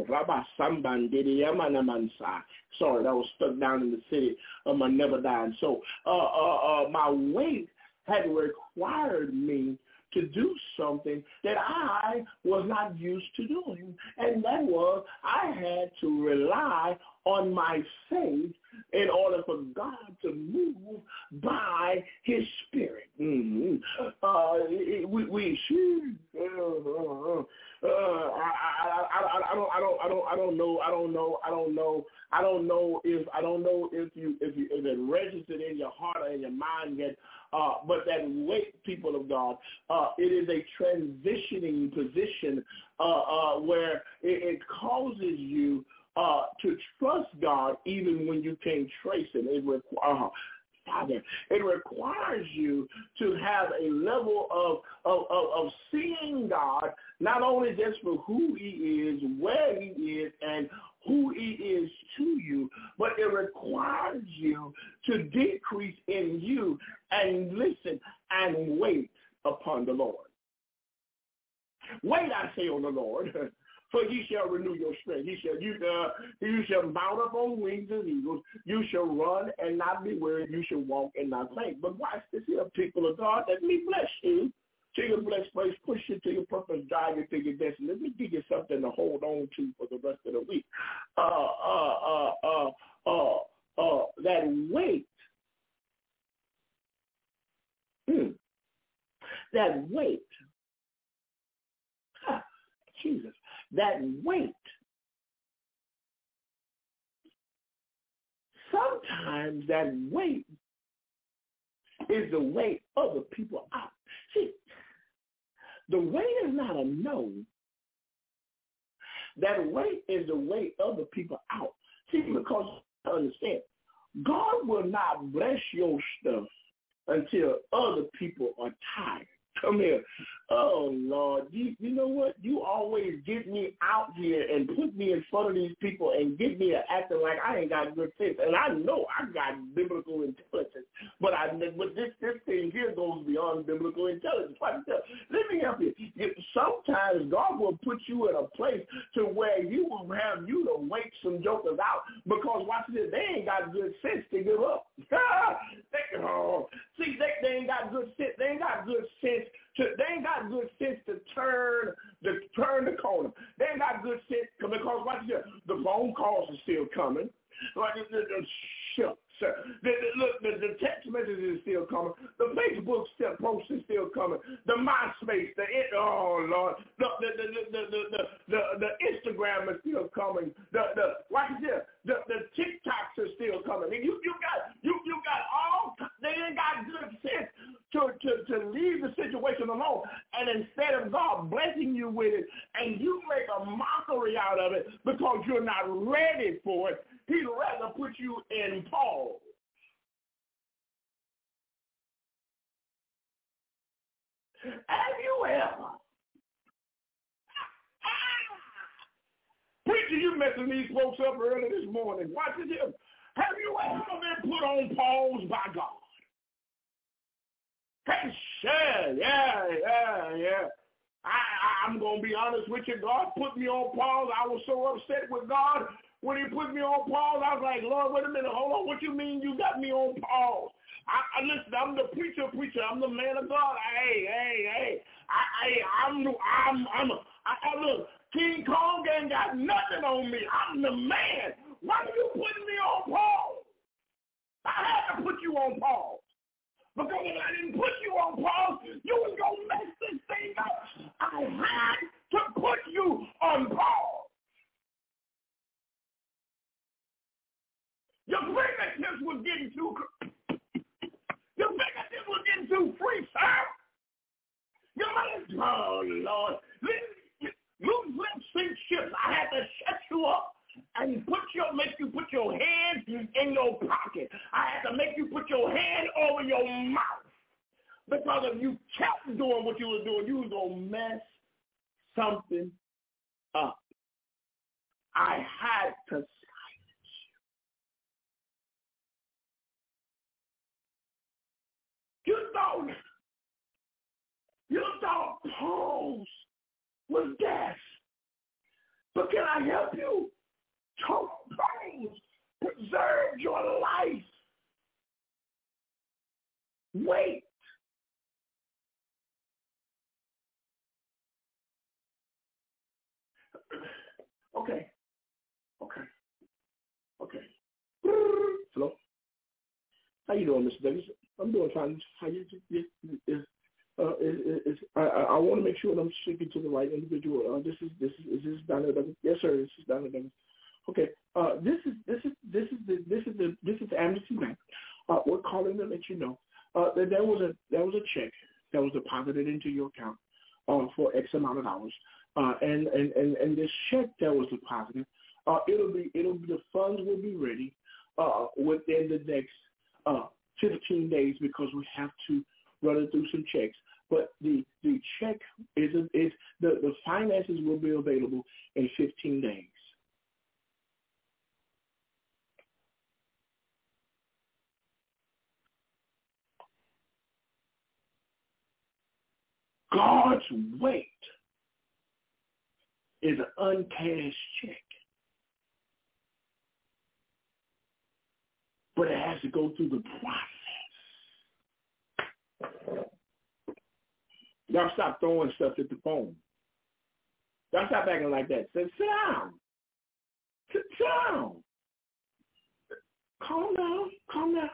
sorry, that was stuck down in the city of my never dying. So uh, uh, uh, my wait had required me to do something that I was not used to doing. And that was I had to rely on my faith in order for God to move by his spirit. Mm-hmm. Uh, we, we uh, uh, I, I, I, I don't, I don't, I don't, I don't know, I don't know, I don't know, I don't know if, I don't know if you, if you, if it registered in your heart or in your mind yet. Uh, but that wait, people of God, uh, it is a transitioning position uh, uh, where it, it causes you uh, to trust God even when you can't trace him. It requires, uh, Father, it requires you to have a level of, of, of, of seeing God not only just for who he is, where he is, and who he is to you, but it requires you to decrease in you and listen and wait upon the Lord. Wait, I say, on the Lord, for he shall renew your strength. He shall you uh, you shall mount up on wings as eagles. You shall run and not be weary. You shall walk and not faint. But watch this here, people of God. Let me bless you to your blessed place, push you to your purpose, drive you to your destiny. Let me give you something to hold on to for the rest of the week. Uh, uh, uh, uh, uh, uh, that wait, hmm, that wait, huh, Jesus, that wait, sometimes that wait is the wait of the people out. See, the wait is not a no. That wait is the wait of the people out. See, because you understand, God will not bless your stuff until other people are tired. Come here. Oh, Lord. You, you know what? You always get me out here and put me in front of these people and get me acting like I ain't got good sense. And I know I got biblical intelligence. But I, but this, this thing here goes beyond biblical intelligence. Let me help you. Sometimes God will put you in a place to where you will have you to wait some jokers out because, watch this, they ain't got good sense to give up. they, oh, see, they, they ain't got good sense. They ain't got good sense. To, they ain't got good sense to turn the turn the corner. They ain't got good sense because, watch this, the phone calls are still coming. Like the, the, the, shucks. The, the, look, the, the text messages is still coming. The Facebook still post is still coming. The MySpace, the oh Lord, the the the the the the, the, the Instagram is still coming. The the watch this, the the TikToks are still coming. And you you got you you got all they ain't got good sense to to to leave the situation alone. And instead of God blessing you with it, and you make a mockery out of it because you're not ready for it. He'd rather put you in pause. Have you ever? Preacher, you messing these folks up early this morning. Watch it here. Have you ever been put on pause by God? Hey, sure, yeah, yeah, yeah. I, I, I'm going to be honest with you. God put me on pause. I was so upset with God when he put me on pause. I was like, Lord, wait a minute. Hold on. What you mean you got me on pause? I, I listen, I'm the preacher, preacher. I'm the man of God. Hey, hey, hey. I, I, I'm, I'm, I'm, a, I, I look, King Kong ain't got nothing on me. I'm the man. Why are you putting me on pause? I had to put you on pause. Because if I didn't put you on pause, you was going to mess this thing up. I had to put you on pause. Your fingertips was getting too, your fingertips was getting too free, sir. Your mind, oh, Lord. Loose lips sink ships. I had to shut you up and put your, make you put your hands in your pocket. I had to make you put your hand over your mouth. Because if you kept doing what you were doing, you was going to mess something up. I had to silence you. You thought, you thought pause was gas. But can I help you? Total pause preserve your life. Wait. Okay. Okay. Okay. Hello. How you doing, Mister Davis? I'm doing fine. How you? Is, uh, is, is, I, I want to make sure that I'm speaking to the right individual. Uh, this is this is is this Donna Douglas? Yes, sir. This is Donna Douglas. Okay. Uh, this is this is this is the this is the this is Amnesty Bank. Uh, we're calling to let you know uh, that there was a there was a check that was deposited into your account uh, for X amount of dollars, uh, and, and and and this check that was deposited, uh, it'll be it'll be the funds will be ready uh, within the next uh, fifteen days because we have to run it through some checks. But the the check is is the the finances will be available in fifteen days. God's weight is an uncashed check. But it has to go through the process. Y'all stop throwing stuff at the phone. Y'all stop acting like that. Say, sit down. Sit down. Calm down. Calm down.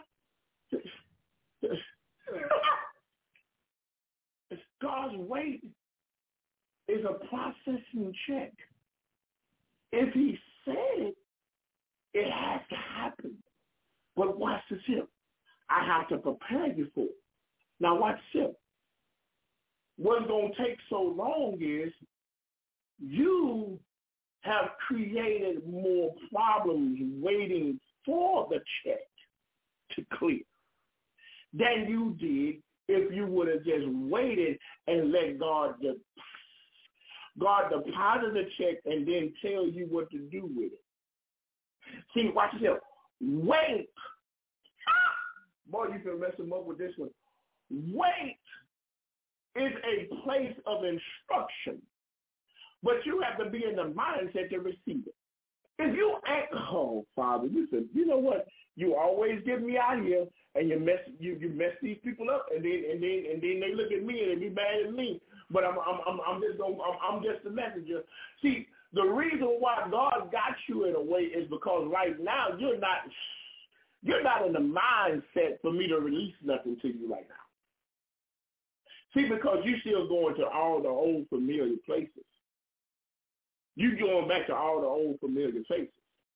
It's God's weight is a processing check. If he said it, it has to happen. But watch this here. I have to prepare you for it. Now watch this. What's going to take so long is you have created more problems waiting for the check to clear than you did if you would have just waited and let God de- God deposit the check and then tell you what to do with it. See, watch yourself. Wait. Boy, you can mess them up with this one. Wait is a place of instruction, but you have to be in the mindset to receive it. If you ain't, oh, Father, you said, you know what? You always get me out here, and you mess you, you mess these people up, and then and then and then they look at me and they be mad at me. But I'm I'm I'm, I'm just gonna, I'm, I'm just a messenger. See, the reason why God got you in a way is because right now you're not you're not in the mindset for me to release nothing to you right now. See, because you still going to all the old familiar places. You going back to all the old familiar places.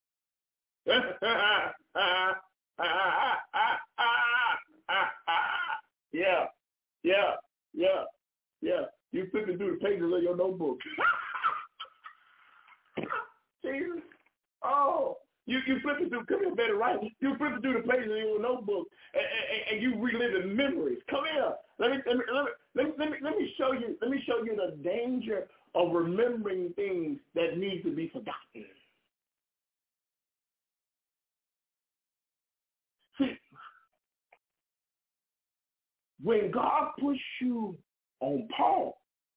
yeah, yeah, yeah, yeah. You flipping through the pages of your notebook. Jesus. Oh, you you flipping through. Come here, better right. You flipping through the pages of your notebook, and, and, and you reliving memories. Come here. Let me let me let me let me let me, let me me show you, let me show you the danger of remembering things that need to be forgotten. See, when God puts you on pause,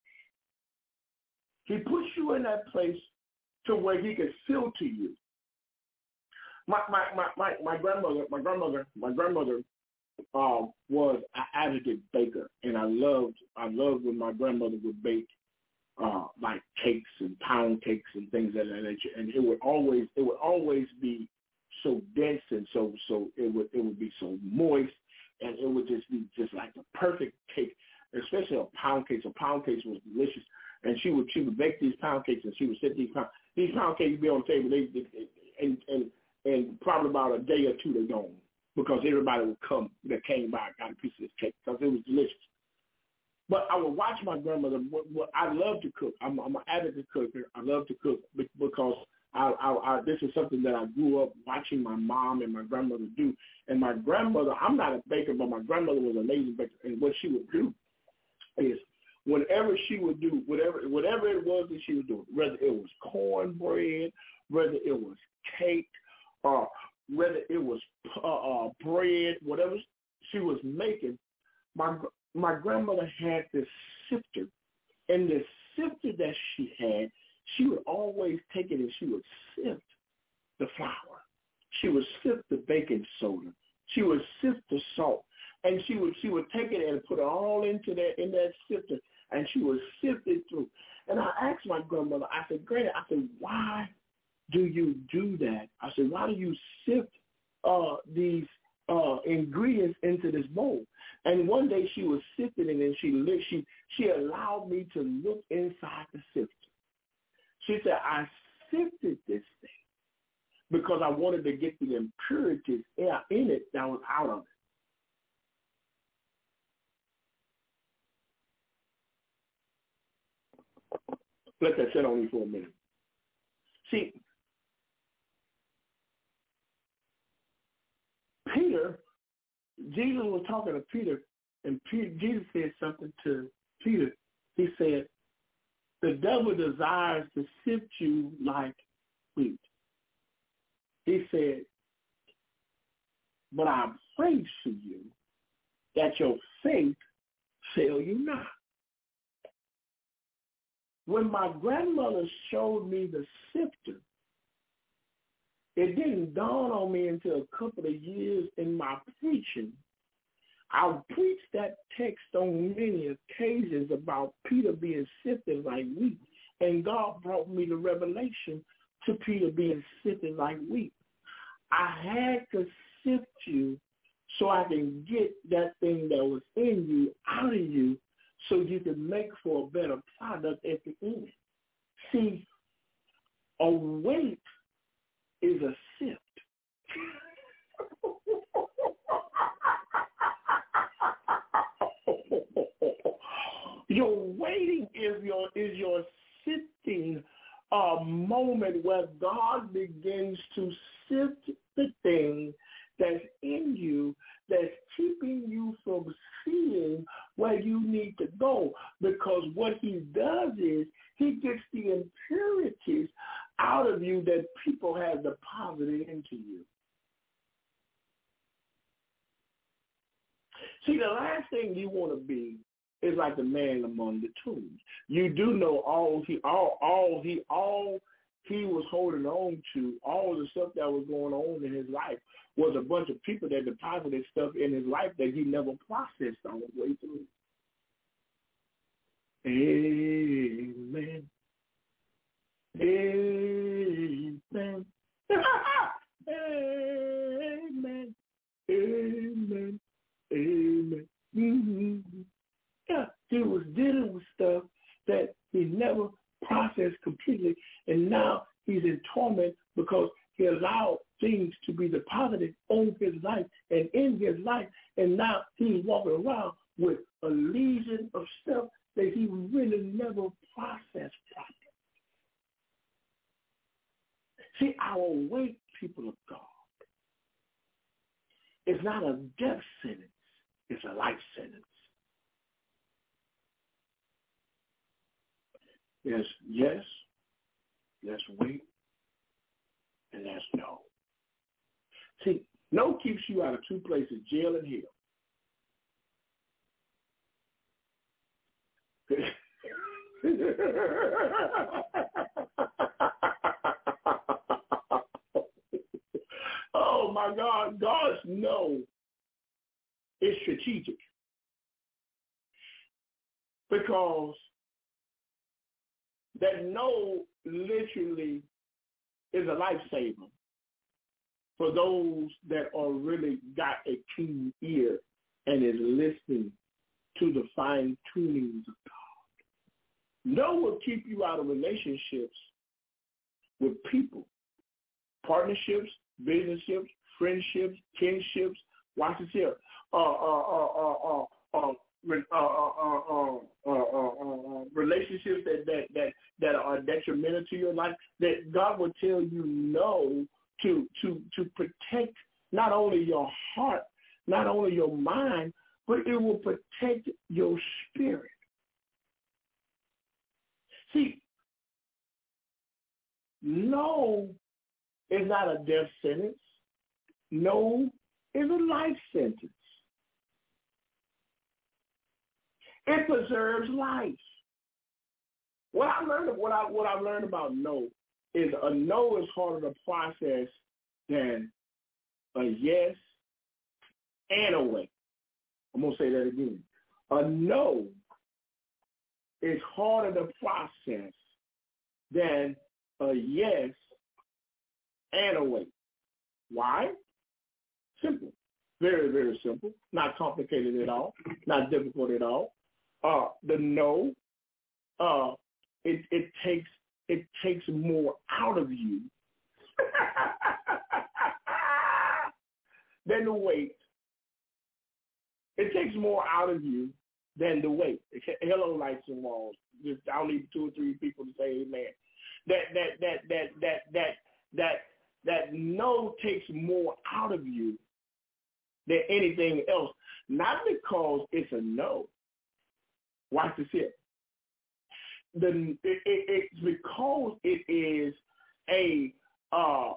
he puts you in that place to where he can filter you. My my my my, my grandmother, my grandmother, my grandmother um, was an avid baker, and I loved I loved when my grandmother would bake uh, like cakes and pound cakes and things of that nature, and it would always it would always be so dense and so so it would it would be so moist, and it would just be just like the perfect cake, especially a pound cake. So pound cakes was delicious, and she would she would bake these pound cakes, and she would set these pound these pound cakes would be on the table. They, they and and and probably about a day or two they're gone because everybody would come that came by got a piece of this cake because it was delicious. But I would watch my grandmother. What, what, I love to cook. I'm, I'm an avid cooker. I love to cook because I, I, I, this is something that I grew up watching my mom and my grandmother do. And my grandmother, I'm not a baker, but my grandmother was an amazing baker. And what she would do is whatever she would do, whatever whatever it was that she would do, whether it was cornbread, whether it was cake, or whether it was uh, uh, bread, whatever she was making, my my grandmother had this sifter, and the sifter that she had, she would always take it and she would sift the flour. She would sift the baking soda. She would sift the salt, and she would she would take it and put it all into that in that sifter, and she would sift it through. And I asked my grandmother, I said, Granny, I said, why do you do that? I said, why do you sift uh, these uh, ingredients into this bowl? And one day she was sifting it, and she she she allowed me to look inside the sifter. She said, I sifted this thing because I wanted to get the impurities in it that was out of it. Let that sit on me for a minute. See, Peter, Jesus was talking to Peter, and Peter, Jesus said something to Peter. He said, the devil desires to sift you like wheat. He said, but I pray for you that your faith fail you not. When my grandmother showed me the sifter, it didn't dawn on me until a couple of years in my preaching. I preached that text on many occasions about Peter being sifted like wheat, and God brought me the revelation to Peter being sifted like wheat. I had to sift you so I can get that thing that was in you out of you so you can make for a better product at the end. See, a weight is a sift. Your waiting is your is your sifting uh, moment where God begins to sift the thing that's in you that's keeping you from seeing where you need to go. Because what he does is he gets the impurities out of you that people have deposited into you. See, the last thing you want to be is like the man among the tombs. You do know all he all all he all he was holding on to, all the stuff that was going on in his life was a bunch of people that deposited stuff in his life that he never processed on the way through. Amen. Amen. Amen. Amen. Amen. Mm-hmm. Yeah, he was dealing with stuff that he never processed completely, and now he's in torment because he allowed things to be deposited on his life and in his life, and now he's walking around with a legion of stuff that he really never processed properly. See, our weight, people of God, is not a death sentence, it's a life sentence. There's yes, there's wait, and there's no. See, no keeps you out of two places, jail and hell. Oh my God, God's no is strategic because that no literally is a lifesaver for those that are really got a keen ear and is listening to the fine tunings of God. No will keep you out of relationships with people, partnerships, businesses, friendships, kinships. Watch this here. Uh, uh, uh, uh, uh, uh, uh, uh, uh, uh, uh, relationships that, that that that are detrimental to your life. That God will tell you no to to to protect not only your heart, not only your mind, but it will protect your spirit. See, no is not a death sentence. No is a life sentence. It preserves life. What I learned, what I what I learned about no is a no is harder to process than a yes and a wait. I'm gonna say that again. A no is harder to process than a yes and a wait. Why? Simple. Very, very simple. Not complicated at all. Not difficult at all. Uh, the no, uh, it, it takes it takes more out of you than the wait. It takes more out of you than the wait. Hello, lights and walls. Just I don't need two or three people to say amen. That that that that that that that that no takes more out of you than anything else. Not because it's a no. Watch this here. The it, it, it's because it is a uh,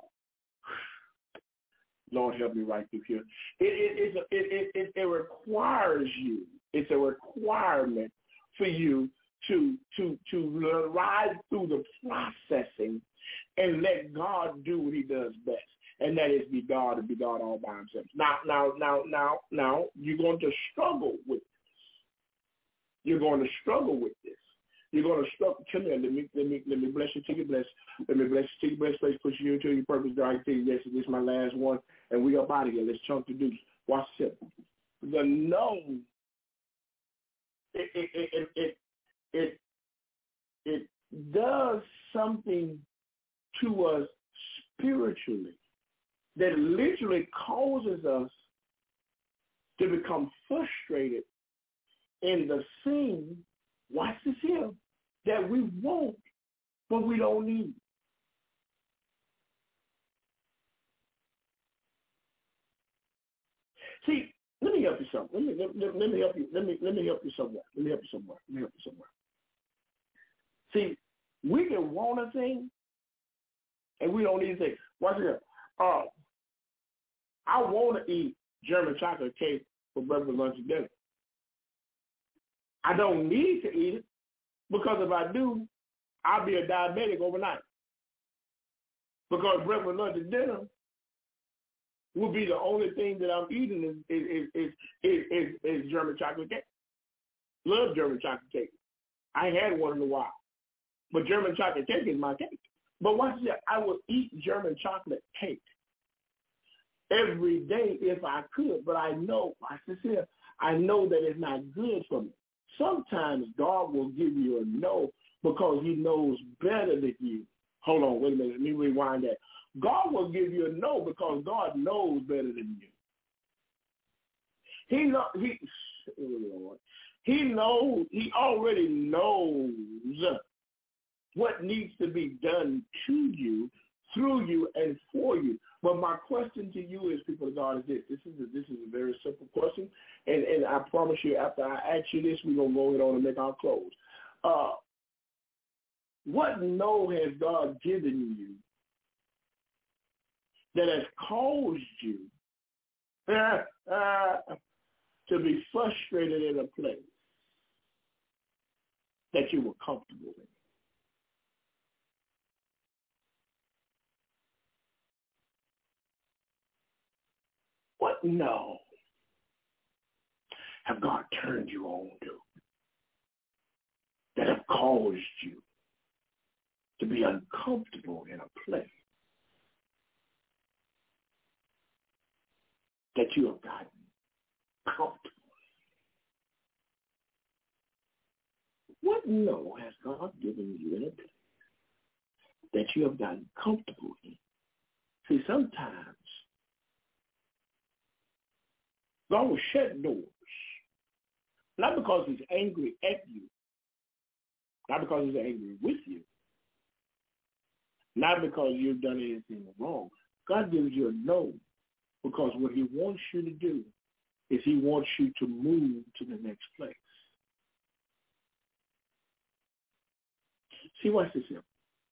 Lord help me right through here. It it, it, it, it it requires you. It's a requirement for you to to to ride through the processing and let God do what He does best, and that is be God and be God all by Himself. Now, now, now, now, now, you're going to struggle with this. You're going to struggle with this. You're going to struggle. Come here, let me, let me, let me bless you till you bless. Let me bless you till you bless. Place push you into your purpose. I tell you, yes, this is my last one, and we up out of here. Let's chunk the deuce. Watch this. The no, it, it, it, it, it, it does something to us spiritually that literally causes us to become frustrated in the thing, watch this here, that we want, but we don't need. See, let me help you something. Let me, let, let, let me help you. Let me let me help you somewhere. Let me help you somewhere. Let me help you somewhere. See, we can want a thing, and we don't need a thing. Watch it. Uh, I want to eat German chocolate cake for breakfast, lunch, and dinner. I don't need to eat it because if I do, I'll be a diabetic overnight. Because breakfast, lunch, and dinner will be the only thing that I'm eating is is is is, is, is German chocolate cake. Love German chocolate cake. I ain't had one in a while, but German chocolate cake is my cake. But watch this, I will eat German chocolate cake every day if I could. But I know, watch this here, I know that it's not good for me. Sometimes God will give you a no because He knows better than you. Hold on, wait a minute. Let me rewind that. God will give you a no because God knows better than you. He know he he knows he already knows what needs to be done to you, through you, and for you. But my question to you is, people of God, is this. This is a, this is a very simple question, and, and I promise you, after I ask you this, we're going to go ahead on and make our close. Uh, What no has God given you that has caused you uh, uh, to be frustrated in a place that you were comfortable in? What no have God turned you on to that have caused you to be uncomfortable in a place that you have gotten comfortable? What no has God given you in a place that you have gotten comfortable in? See, sometimes God will shut doors, not because he's angry at you, not because he's angry with you, not because you've done anything wrong. God gives you a no because what he wants you to do is he wants you to move to the next place. See, watch this here.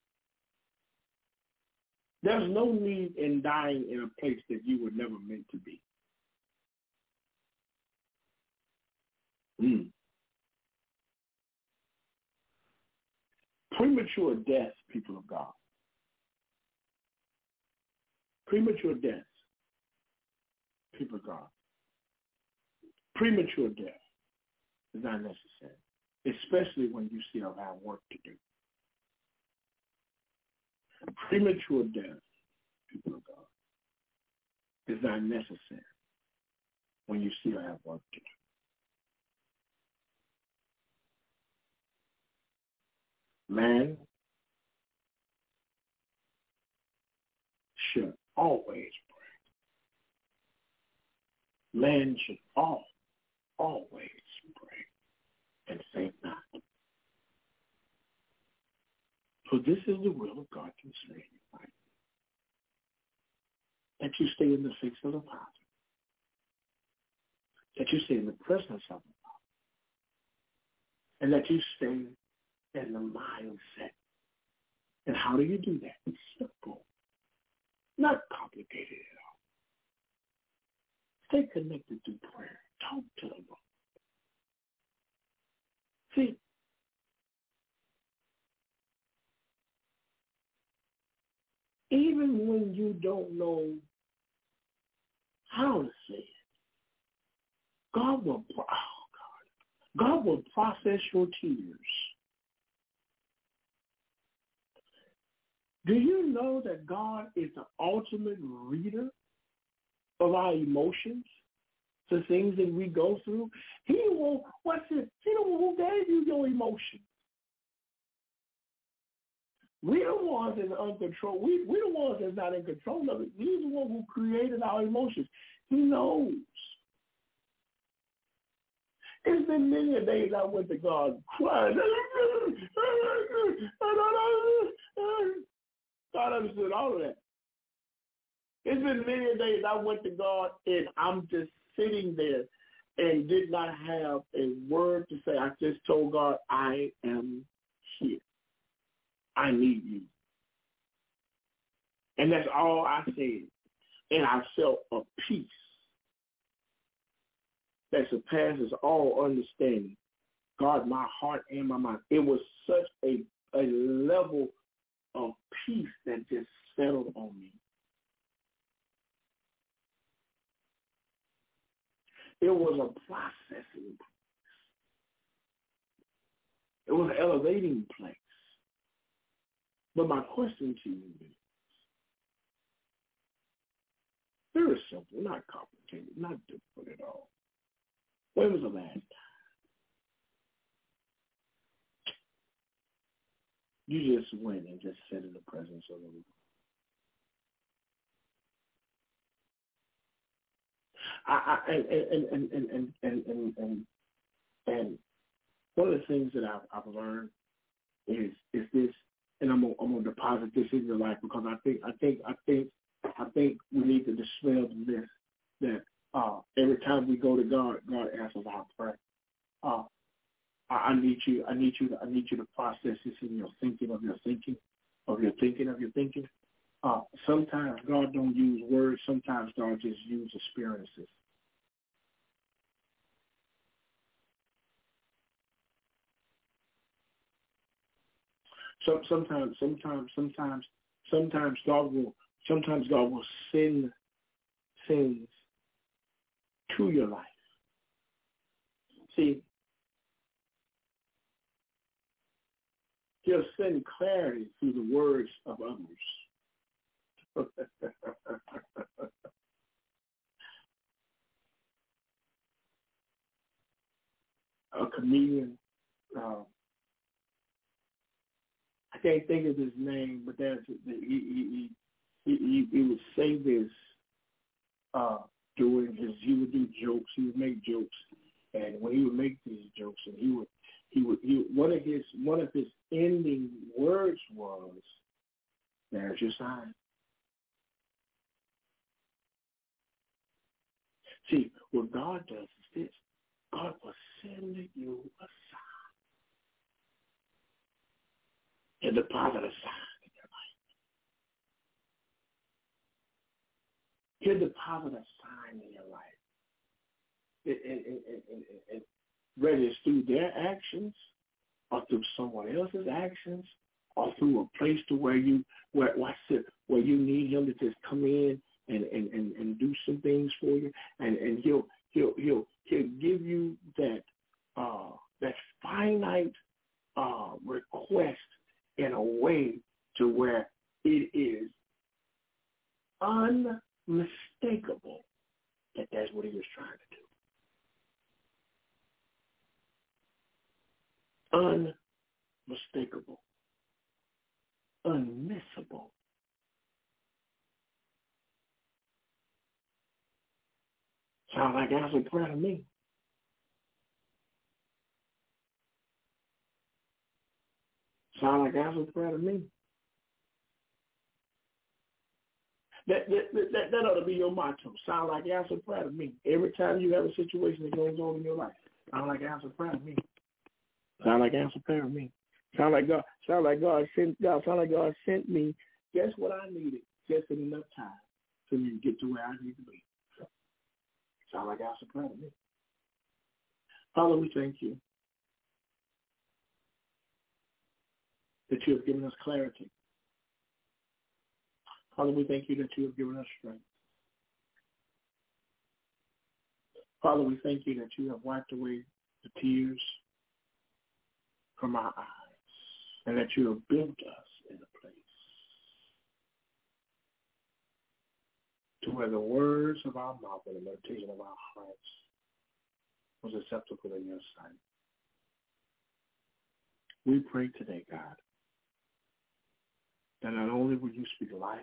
There's no need in dying in a place that you were never meant to be. Mm. Premature death, people of God. Premature death, people of God. Premature death is not necessary, especially when you still have work to do. Premature death, people of God, is not necessary when you still have work to do. Man should always pray. Man should all, always pray and faint not. For this is the will of God concerning your life. That you stay in the face of the Father. That you stay in the presence of the Father. And that you stay in the mindset. And how do you do that? It's simple. Not complicated at all. Stay connected to prayer. Talk to the Lord. See, even when you don't know how to say it, God will, oh God, God will process your tears. Do you know that God is the ultimate reader of our emotions, the things that we go through? He will, what's it? He the one who gave you your emotions. We're the ones that's uncontrolled. We, we're the ones that's not in control of it. He's the one who created our emotions. He knows. It's been many days I went to God crying. God understood all of that. It's been many days I went to God and I'm just sitting there and did not have a word to say. I just told God, I am here. I need you. And that's all I said. And I felt a peace that surpasses all understanding. God, my heart and my mind. It was such a, a level of peace that just settled on me. It was a processing place. It was an elevating place. But my question to you is very simple, not complicated, not difficult at all. When was the last time you just went and just sat in the presence of the Lord? I, I, and, and, and, and, and, and, and, and one of the things that I've, I've learned is is this, and I'm gonna, I'm gonna deposit this in your life because I think I think I think I think we need to dispel the myth that uh, every time we go to God, God answers our prayer. Uh, I, I need you. I need you. To, I need you to process this in your thinking of your thinking, of your thinking of your thinking. Uh, sometimes God don't use words. Sometimes God just uses experiences. So sometimes, sometimes, sometimes, sometimes God will. Sometimes God will send things to your life. See, He'll send clarity through the words of others. A comedian, uh, I can't think of his name, but that's he he he, he, he would say this uh, during his. He would do jokes. He would make jokes, and when he would make these jokes, and he would he would he one of his one of his ending words was, "There's your sign." See, what God does is this: God will send you a sign, and deposit a sign in your life. He'll deposit a sign in your life, and, and, and, and, and whether it's through their actions, or through someone else's actions, or through a place to where you where what's it, where you need Him to just come in and, and, and, and do some things for you, and, and he'll he'll he'll he'll give you that uh, that finite uh, request in a way to where it is unmistakable that that's what He was trying to do. Unmistakable. Unmissable. Sounds like answered prayer to me. Sound like answered prayer to me. That, that, that, that ought to be your motto. Sound like answered prayer to me. Every time you have a situation that goes on in your life, sound like answered prayer to me. Sound like answered prayer to me. Sound like God. Sound like God sent. God. Sound like God sent me just what I needed, just in enough time for me to get to where I need to be. Sound like answered prayer to me. Father, we thank you that you have given us clarity. Father, we thank you that you have given us strength. Father, we thank you that you have wiped away the tears from our eyes and that you have built us in a place to where the words of our mouth and the meditation of our hearts was acceptable in your sight. We pray today, God, that not only will you speak life,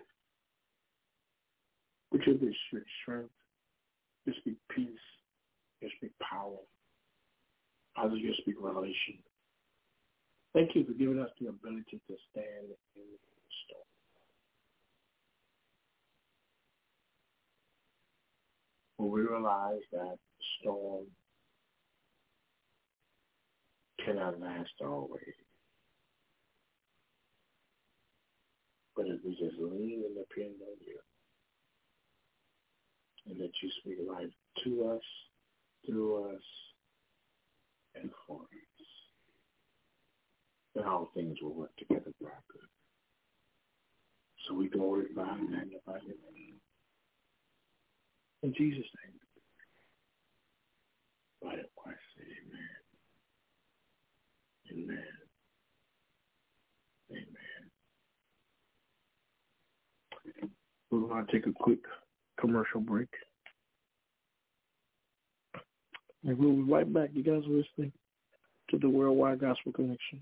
but you'll be strength, you'll speak peace, you'll speak power, Father, you'll speak revelation. Thank you for giving us the ability to stand in the storm. When we realize that the storm cannot last always, but if we just lean and depend on you, and that you speak life to us, through us, and for us, then all things will work together for our good. So we glorify and magnify your name. In Jesus' name, by the Christ, amen. Amen. Amen. We're going to take a quick commercial break. And we'll be right back. You guys are listening to the Worldwide Gospel Connection.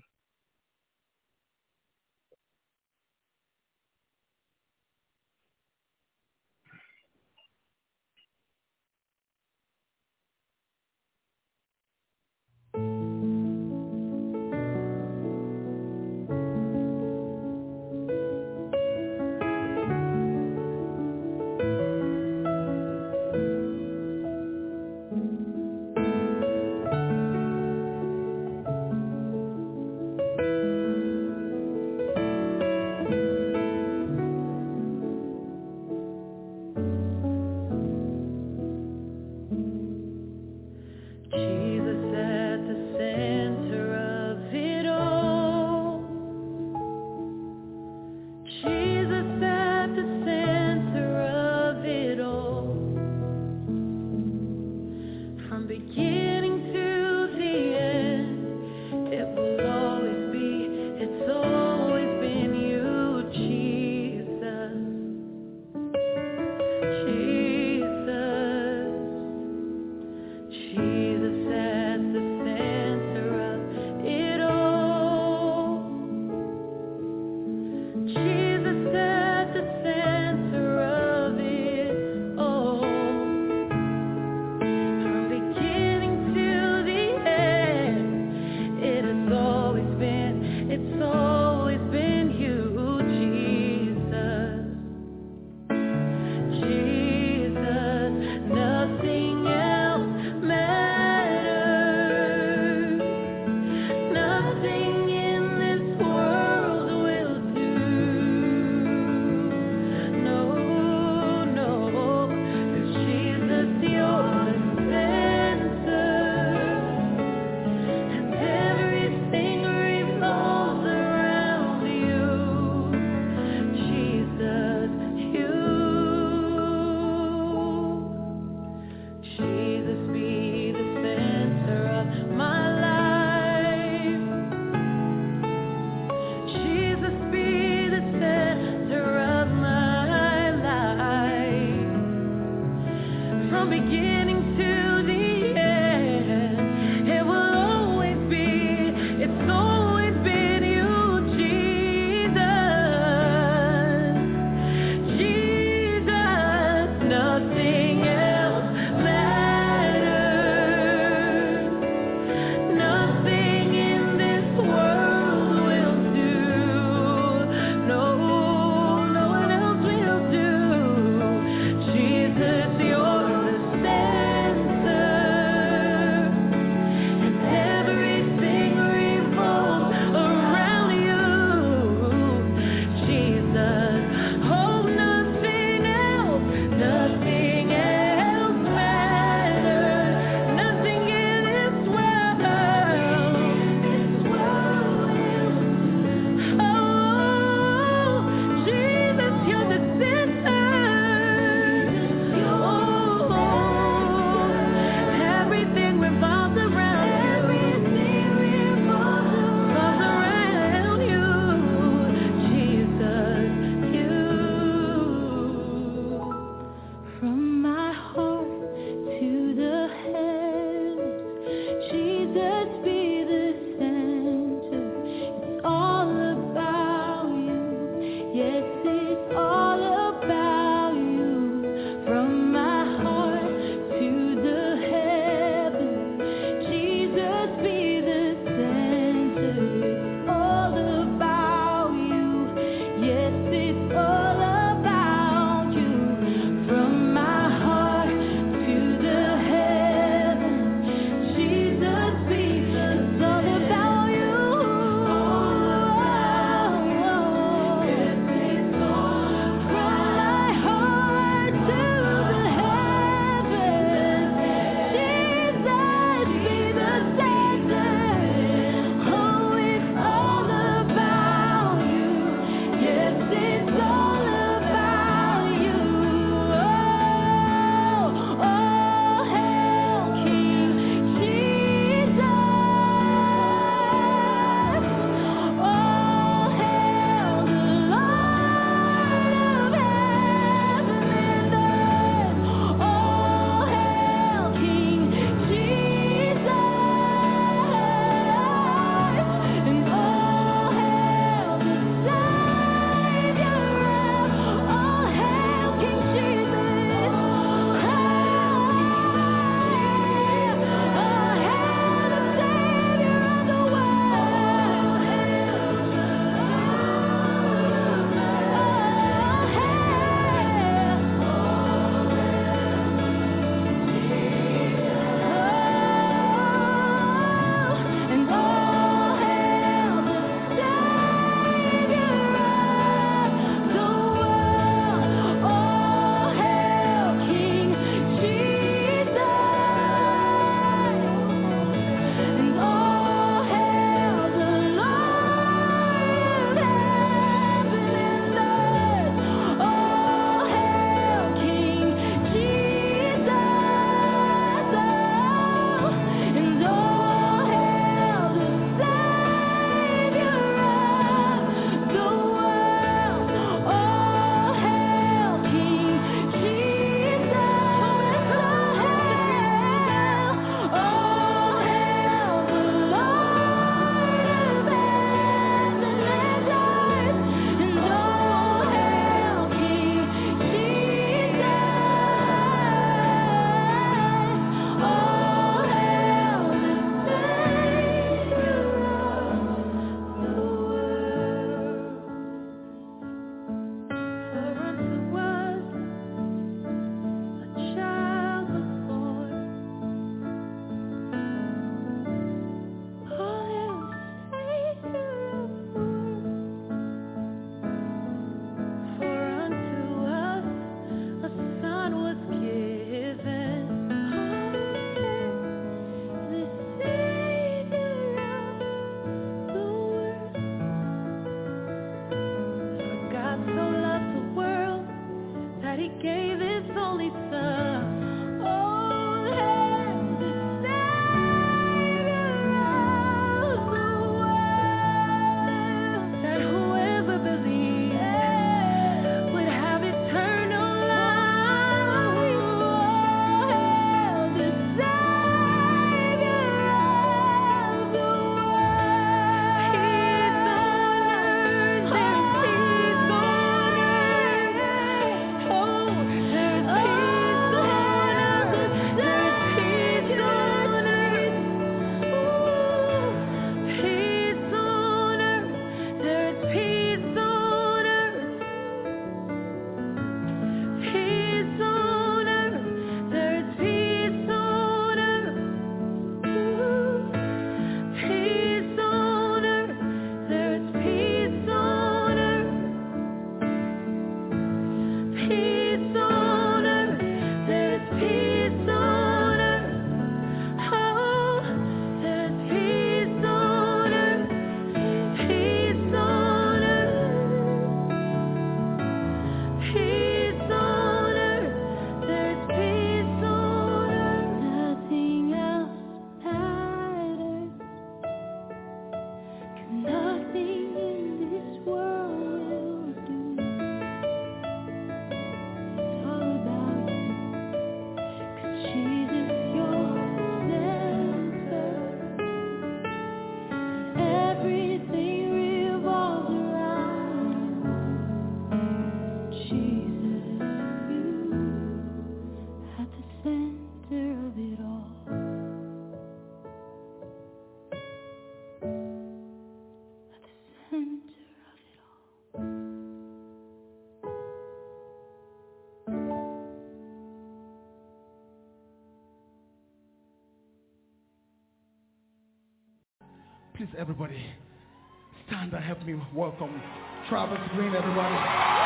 Please, everybody, stand and help me welcome Travis Green, everybody.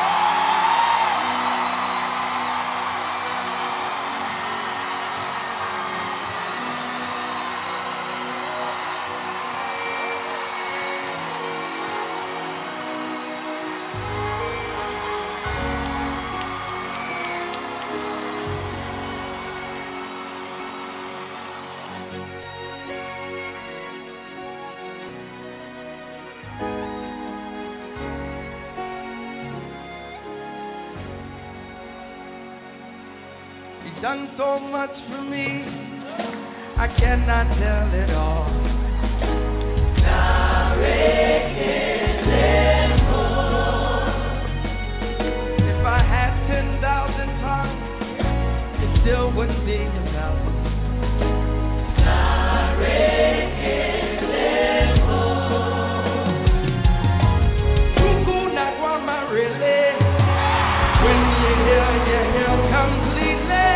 Done so much for me, I cannot tell it all. If I had ten thousand tongues, it still wouldn't be enough. Cuckoo, not one my really. When you hear, you hear completely.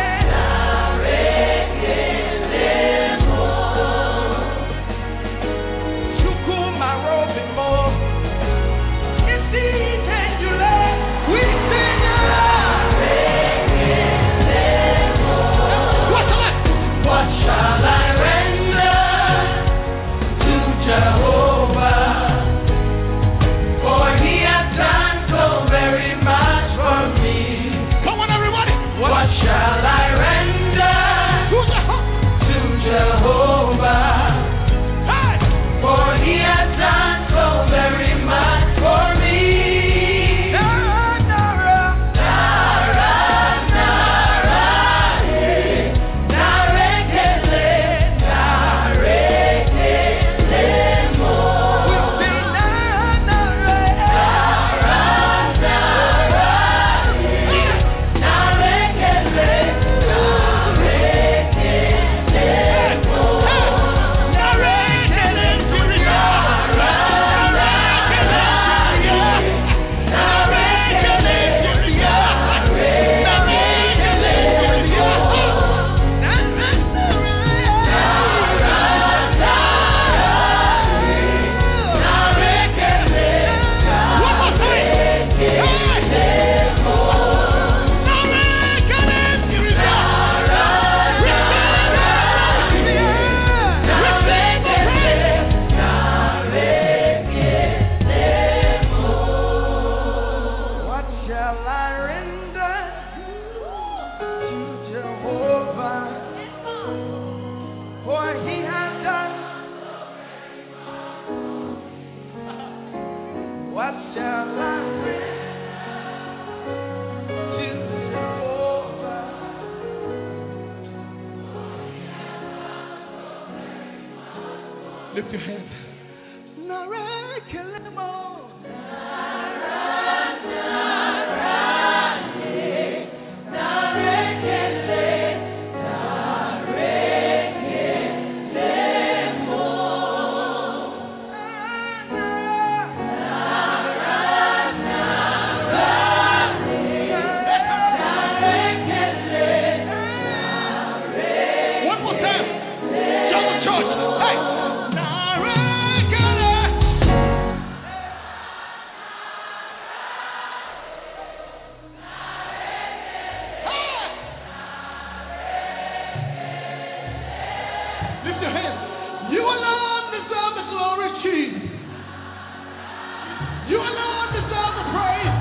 Lift your hands. Nara, kill them all. Nara, Nara, Nara, kill them. Nara, kill them all. Nara, Nara, Nara, kill them. One more time. Double church. Hey. Lift your hands. You alone deserve the glory, Jesus. You alone deserve the praise.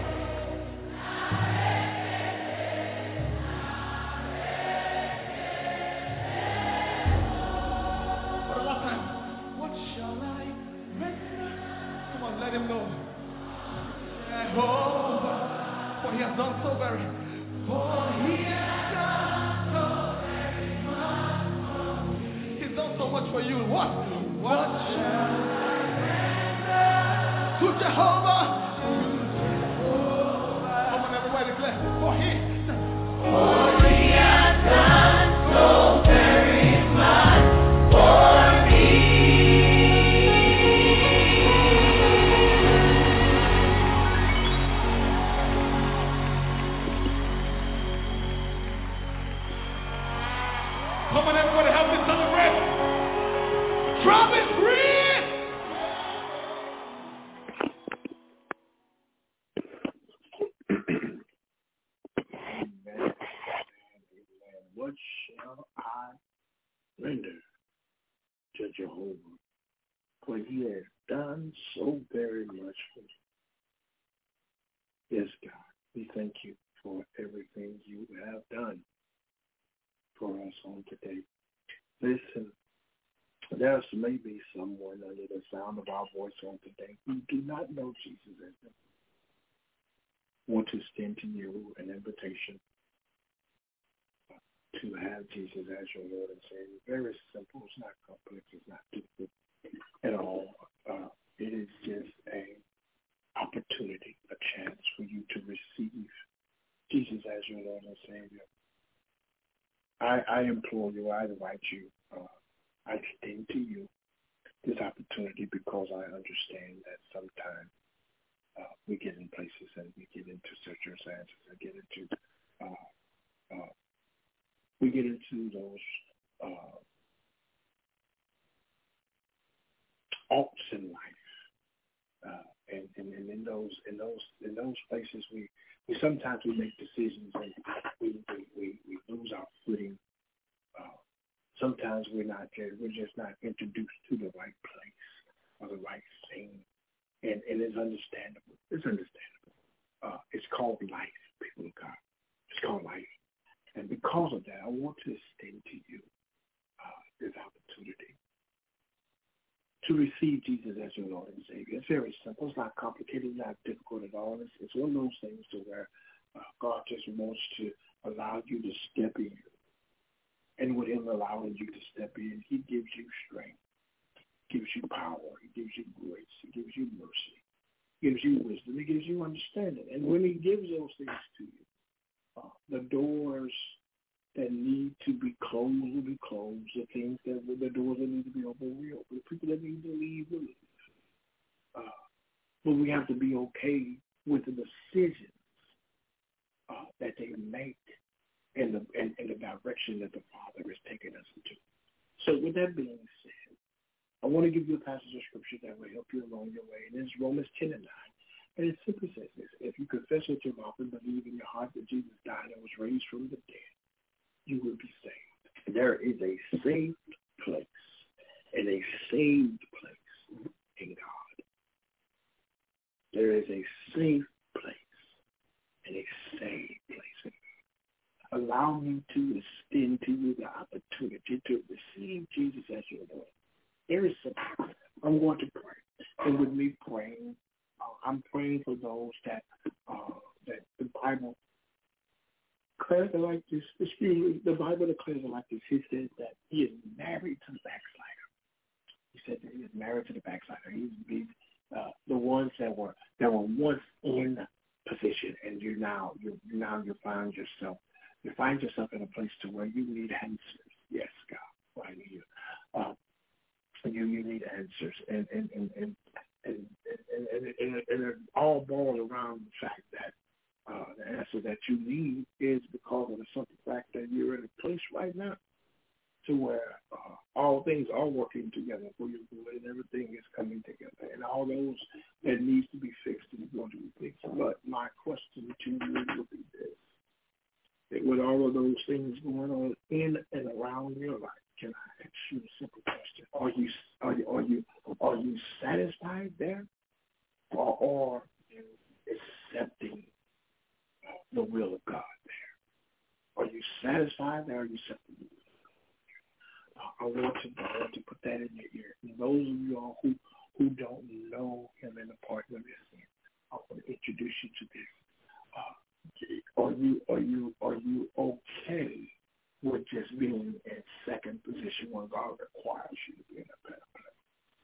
For the last time, what shall I render? Come on, let him know. Jehovah, for he has done so very. For he has done so very much. He's done so much for you. What? What shall I render to Jehovah? To Jehovah. Come on, everybody declare. For he, for he has done so very much for me. Come on, everybody, help me celebrate. Travis Green! Render to Jehovah, for he has done so very much for me. Yes, God, we thank you for everything you have done for us on today. Listen, there may be someone under the sound of our voice on today who do not know Jesus as them. Want to extend to you an invitation to have Jesus as your Lord and Savior. Very simple. It's not complex. It's not difficult at all. Uh, it is just a opportunity, a chance for you to receive Jesus as your Lord and Savior. I, I implore you, I invite you, uh, I extend to you this opportunity because I understand that sometimes uh, we get in places and we get into circumstances and get into uh, uh, we get into those uh, alts in life, uh, and, and, and in those in those in those places we, we sometimes we make decisions and we we, we, we lose our footing. Uh, sometimes we're not we're just not introduced to the right place or the right thing, and, and it's understandable. It's understandable. Uh, it's called life, people of God. It's called life. And because of that, I want to extend to you uh, this opportunity to receive Jesus as your Lord and Savior. It's very simple. It's not complicated. It's not difficult at all. It's, it's one of those things to where uh, God just wants to allow you to step in. And with him allowing you to step in, he gives you strength, gives you power, he gives you grace, he gives you mercy, gives you wisdom, he gives you understanding. And when he gives those things to you, Uh, the doors that need to be closed will be closed. The things that the doors that need to be open will be open. The people that need to leave will leave. Uh, but we have to be okay with the decisions uh, that they make and the and, and the direction that the Father is taking us into. So with that being said, I want to give you a passage of scripture that will help you along your way. And it's Romans ten and nine. And it simply says this: if you confess with your mouth and believe in your heart that Jesus died and was raised from the dead, you will be saved. There is a saved place and a saved place in God. There is a safe place and a saved place in God. Allow me to extend to you the opportunity to receive Jesus as your Lord. There is something. I'm going to pray. And with me praying, I'm praying for those that uh, that the Bible declares it like this. Excuse me, the Bible declares it like this. He says that he is married to the backslider. He said that he is married to the backslider. He's, he's uh, the ones that were that were once in position, and you now you now you find yourself you find yourself in a place to where you need answers. Yes, God, right here. Uh, you you need answers, and and and. and And, and, and, and, and it all boils around the fact that uh, the answer that you need is because of the simple fact that you're in a place right now to where uh, all things are working together for your good and everything is coming together. And all those that needs to be fixed is going to be fixed. But my question to you will be this: that with all of those things going on in and around your life, can I ask you a simple question? Are you are you are you are you satisfied there, or are you accepting the will of God there? Are you satisfied there? Or are you accepting the will of God there? I want to I want to put that in your ear. And those of you all who who don't know him in the pardon of his sin, I want to introduce you to this. Uh, are you are you are you okay with just being in second position when God requires you to be in a better place?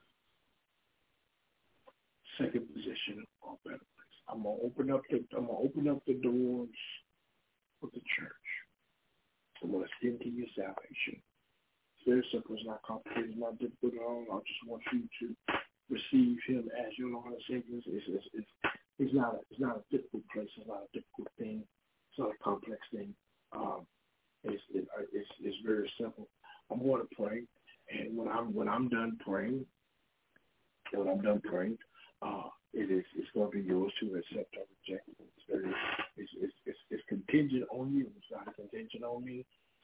Second position or better place. I'm gonna open up the I'm gonna open up the doors of the church. I'm gonna extend to your salvation. It's very simple. It's not complicated. It's not difficult at all. I just want you to receive him as your Lord and Savior. It's, it's, it's, it's not a, it's not a difficult place. It's not a difficult thing. It's not a complex thing. Um, It's, it, it's it's very simple. I'm going to pray, and when I'm when I'm done praying, when I'm done praying, uh, it is it's going to be yours to accept or reject. It's very it's it's, it's, it's contingent on you. It's not contingent on me. It's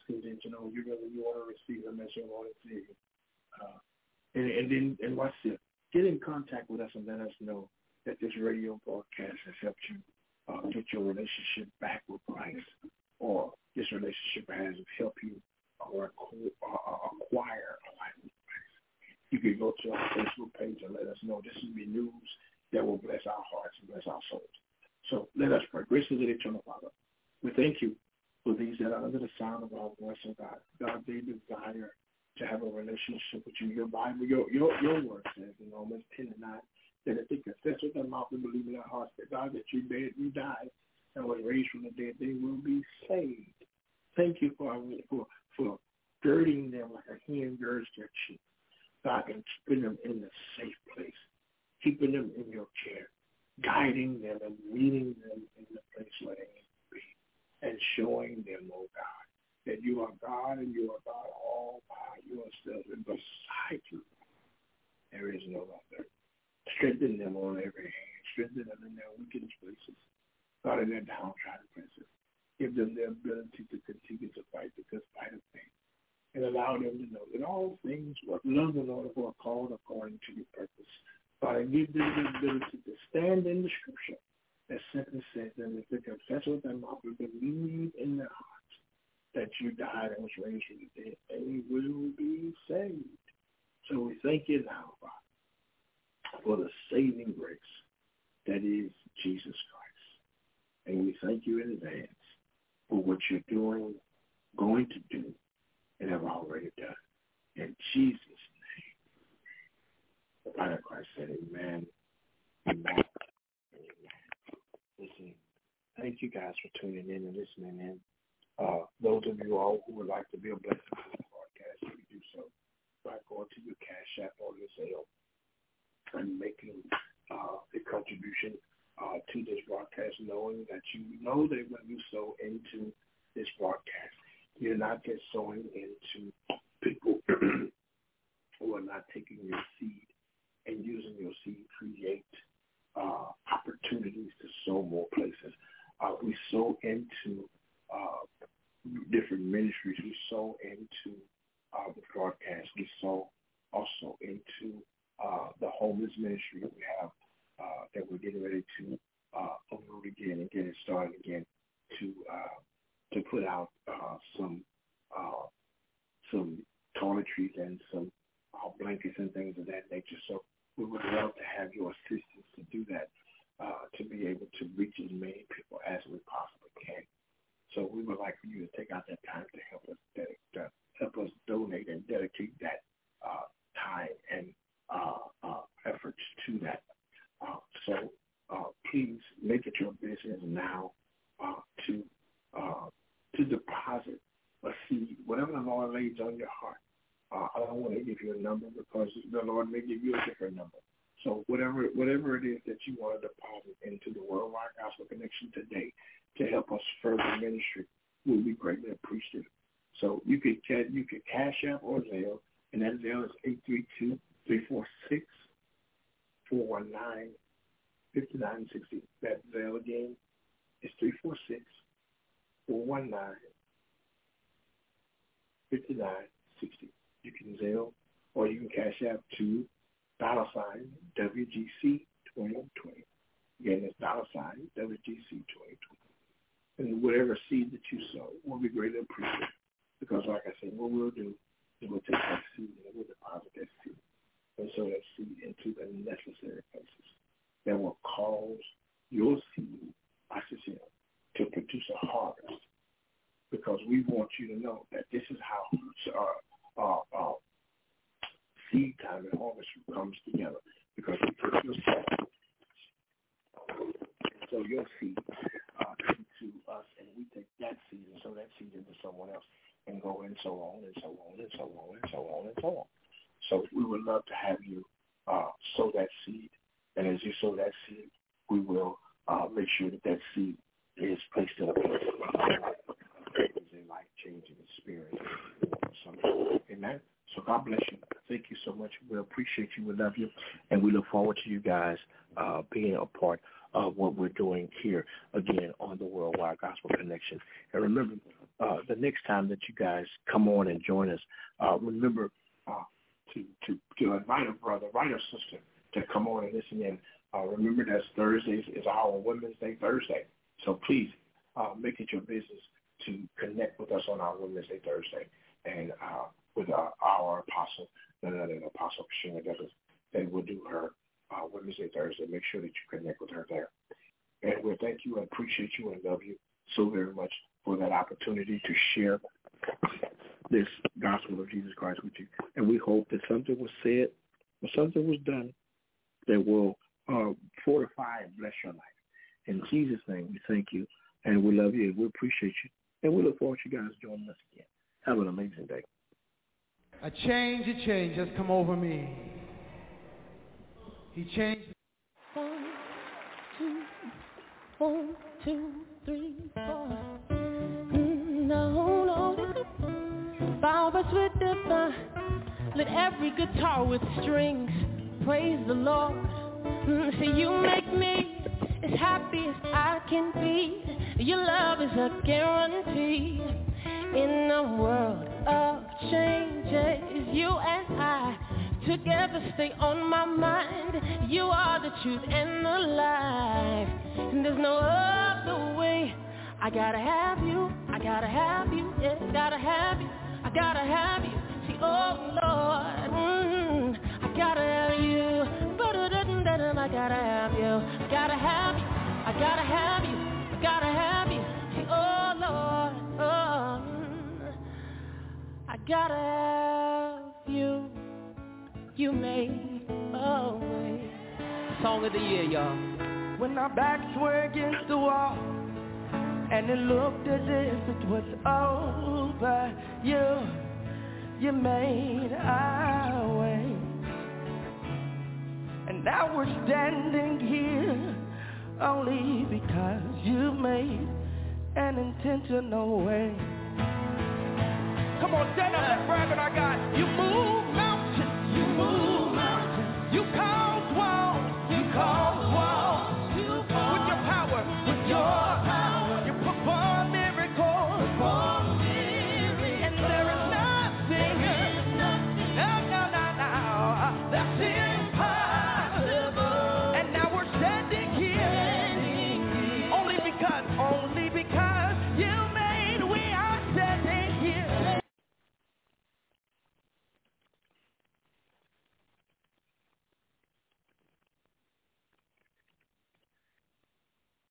convention, or you really you want to receive Him as your Lord and Savior. Uh, and, and then, and watch this. Get in contact with us and let us know that this radio broadcast has helped you uh, get your relationship back with Christ, or this relationship has helped you or acquire a life with Christ. You can go to our Facebook page and let us know. This will be news that will bless our hearts and bless our souls. So let us pray. Gracious and eternal Father, we thank you for these that are under the sound of our voice, oh God. God, they desire to have a relationship with you. Your Bible, your your, your word says in Romans ten and nine, that if they confess with their mouth and believe in their hearts that God, that you dead, you died, and was raised from the dead, they will be saved. Thank you for for, for girding them like a hen girds their cheek. God, and keeping them in a safe place, keeping them in your care, guiding them and leading them in the place where they need to be, and showing them, oh God, that you are God and you are God all by yourself, and beside you there is no other. Strengthen them on every hand. Strengthen them in their weakest places. God, in their downtrodden places. Give them the ability to continue to fight the good fight of faith, and allow them to know that all things work love and order who are called according to your purpose. God, and give them the ability to stand in the scripture that simply says that if they confess with their mouth and believe in their hearts that you died and was raised from the dead, they will be saved. So we thank you now, Father, for the saving grace that is Jesus Christ. And we thank you in advance for what you're doing, going to do, and have already done. In Jesus' name. The Father Christ said, amen, amen, amen. Listen, thank you guys for tuning in and listening in. Uh, those of you all who would like to be a blessing to this broadcast, you can do so by going to your Cash App or your Zelle and making uh, a contribution uh, to this broadcast, knowing that you know that when you sow into this broadcast, you're not just sowing into people who are not taking your seed and using your seed to create uh, opportunities to sow more places. Uh, we sow into uh, different ministries. We sow into uh, the broadcast. We sow also into uh, the homeless ministry that we have uh, that we're getting ready to uh, upload again and get it started again to uh, to put out uh, some uh, some toiletries and some uh, blankets and things of that nature. So we would love to have your assistance to do that, uh, to be able to reach as many people as we possibly can. So we would like for you to take out that time to help us dedic- to help us donate and dedicate that uh, time and uh, uh, efforts to that. Uh, so uh, please make it your business now uh, to uh, to deposit a seed, whatever the Lord lays on your heart. Uh, I don't want to give you a number because the Lord may give you a different number. So whatever whatever it is that you want to deposit into the Worldwide Gospel Connection today to help us further ministry, will be greatly appreciated. So you could you could Cash App or Zelle, and that Zelle is eight three two, three four six, four one nine, five nine six zero. That Zelle again is three four six, four one nine, five nine six zero. You can Zelle or you can Cash App to dollar sign W G C twenty twenty. Again, it's dollar sign W G C twenty twenty. And whatever seed that you sow will be greatly appreciated. Because like I said, what we'll do is we'll take that seed and we'll deposit that seed and sow that seed into the necessary places that will cause your seed, I should say, to produce a harvest. Because we want you to know that this is how our, our, our seed time and harvest comes together. Because we take your seed, so your seed uh, into us, and we take that seed and sow that seed into someone else, and go and so on and so on and so on and so on and so on. So we would love to have you uh, sow that seed, and as you sow that seed, we will uh, make sure that that seed is placed in a place that is a life-changing experience. Amen. So God bless you. Thank you so much. We appreciate you. We love you, and we look forward to you guys uh, being a part of what we're doing here again on the Worldwide Gospel Connection. And remember, uh, the next time that you guys come on and join us, uh, remember uh, to, to, to invite a brother, invite a sister to come on and listen in. Uh, remember that Thursdays is our Women's Day Thursday. So please uh, make it your business to connect with us on our Women's Day Thursday and uh, with uh, our apostle, none other than Apostle Christina Douglas. And we'll do her uh, Women's Day Thursday. Make sure that you connect with her there. And we thank you and appreciate you and love you so very much for that opportunity to share this gospel of Jesus Christ with you. And we hope that something was said or something was done that will uh, fortify and bless your life. In Jesus' name, we thank you, and we love you, and we appreciate you, and we look forward to you guys joining us again. Have an amazing day. A change, a change has come over me. He changed. One, two, one, two, three, four. Mm, no, no. Barbers with the fun. Let every guitar with strings praise the Lord. Mm, see, you make me as happy as I can be. Your love is a guarantee. In a world of changes, you and I together stay on my mind. You are the truth and the life, and there's no other way. I gotta have you, I gotta have you, yeah, gotta have you, I gotta have you. See, oh Lord, mm, I gotta have you, I gotta have you, I gotta have you, I gotta have you, I gotta have you. See, oh Lord, oh, I gotta have you. You made a way. Song of the year, y'all. When our backs were against the wall and it looked as if it was over, you, you made our way. And now we're standing here only because you made an intentional way. Come on, stand up and brag on our God.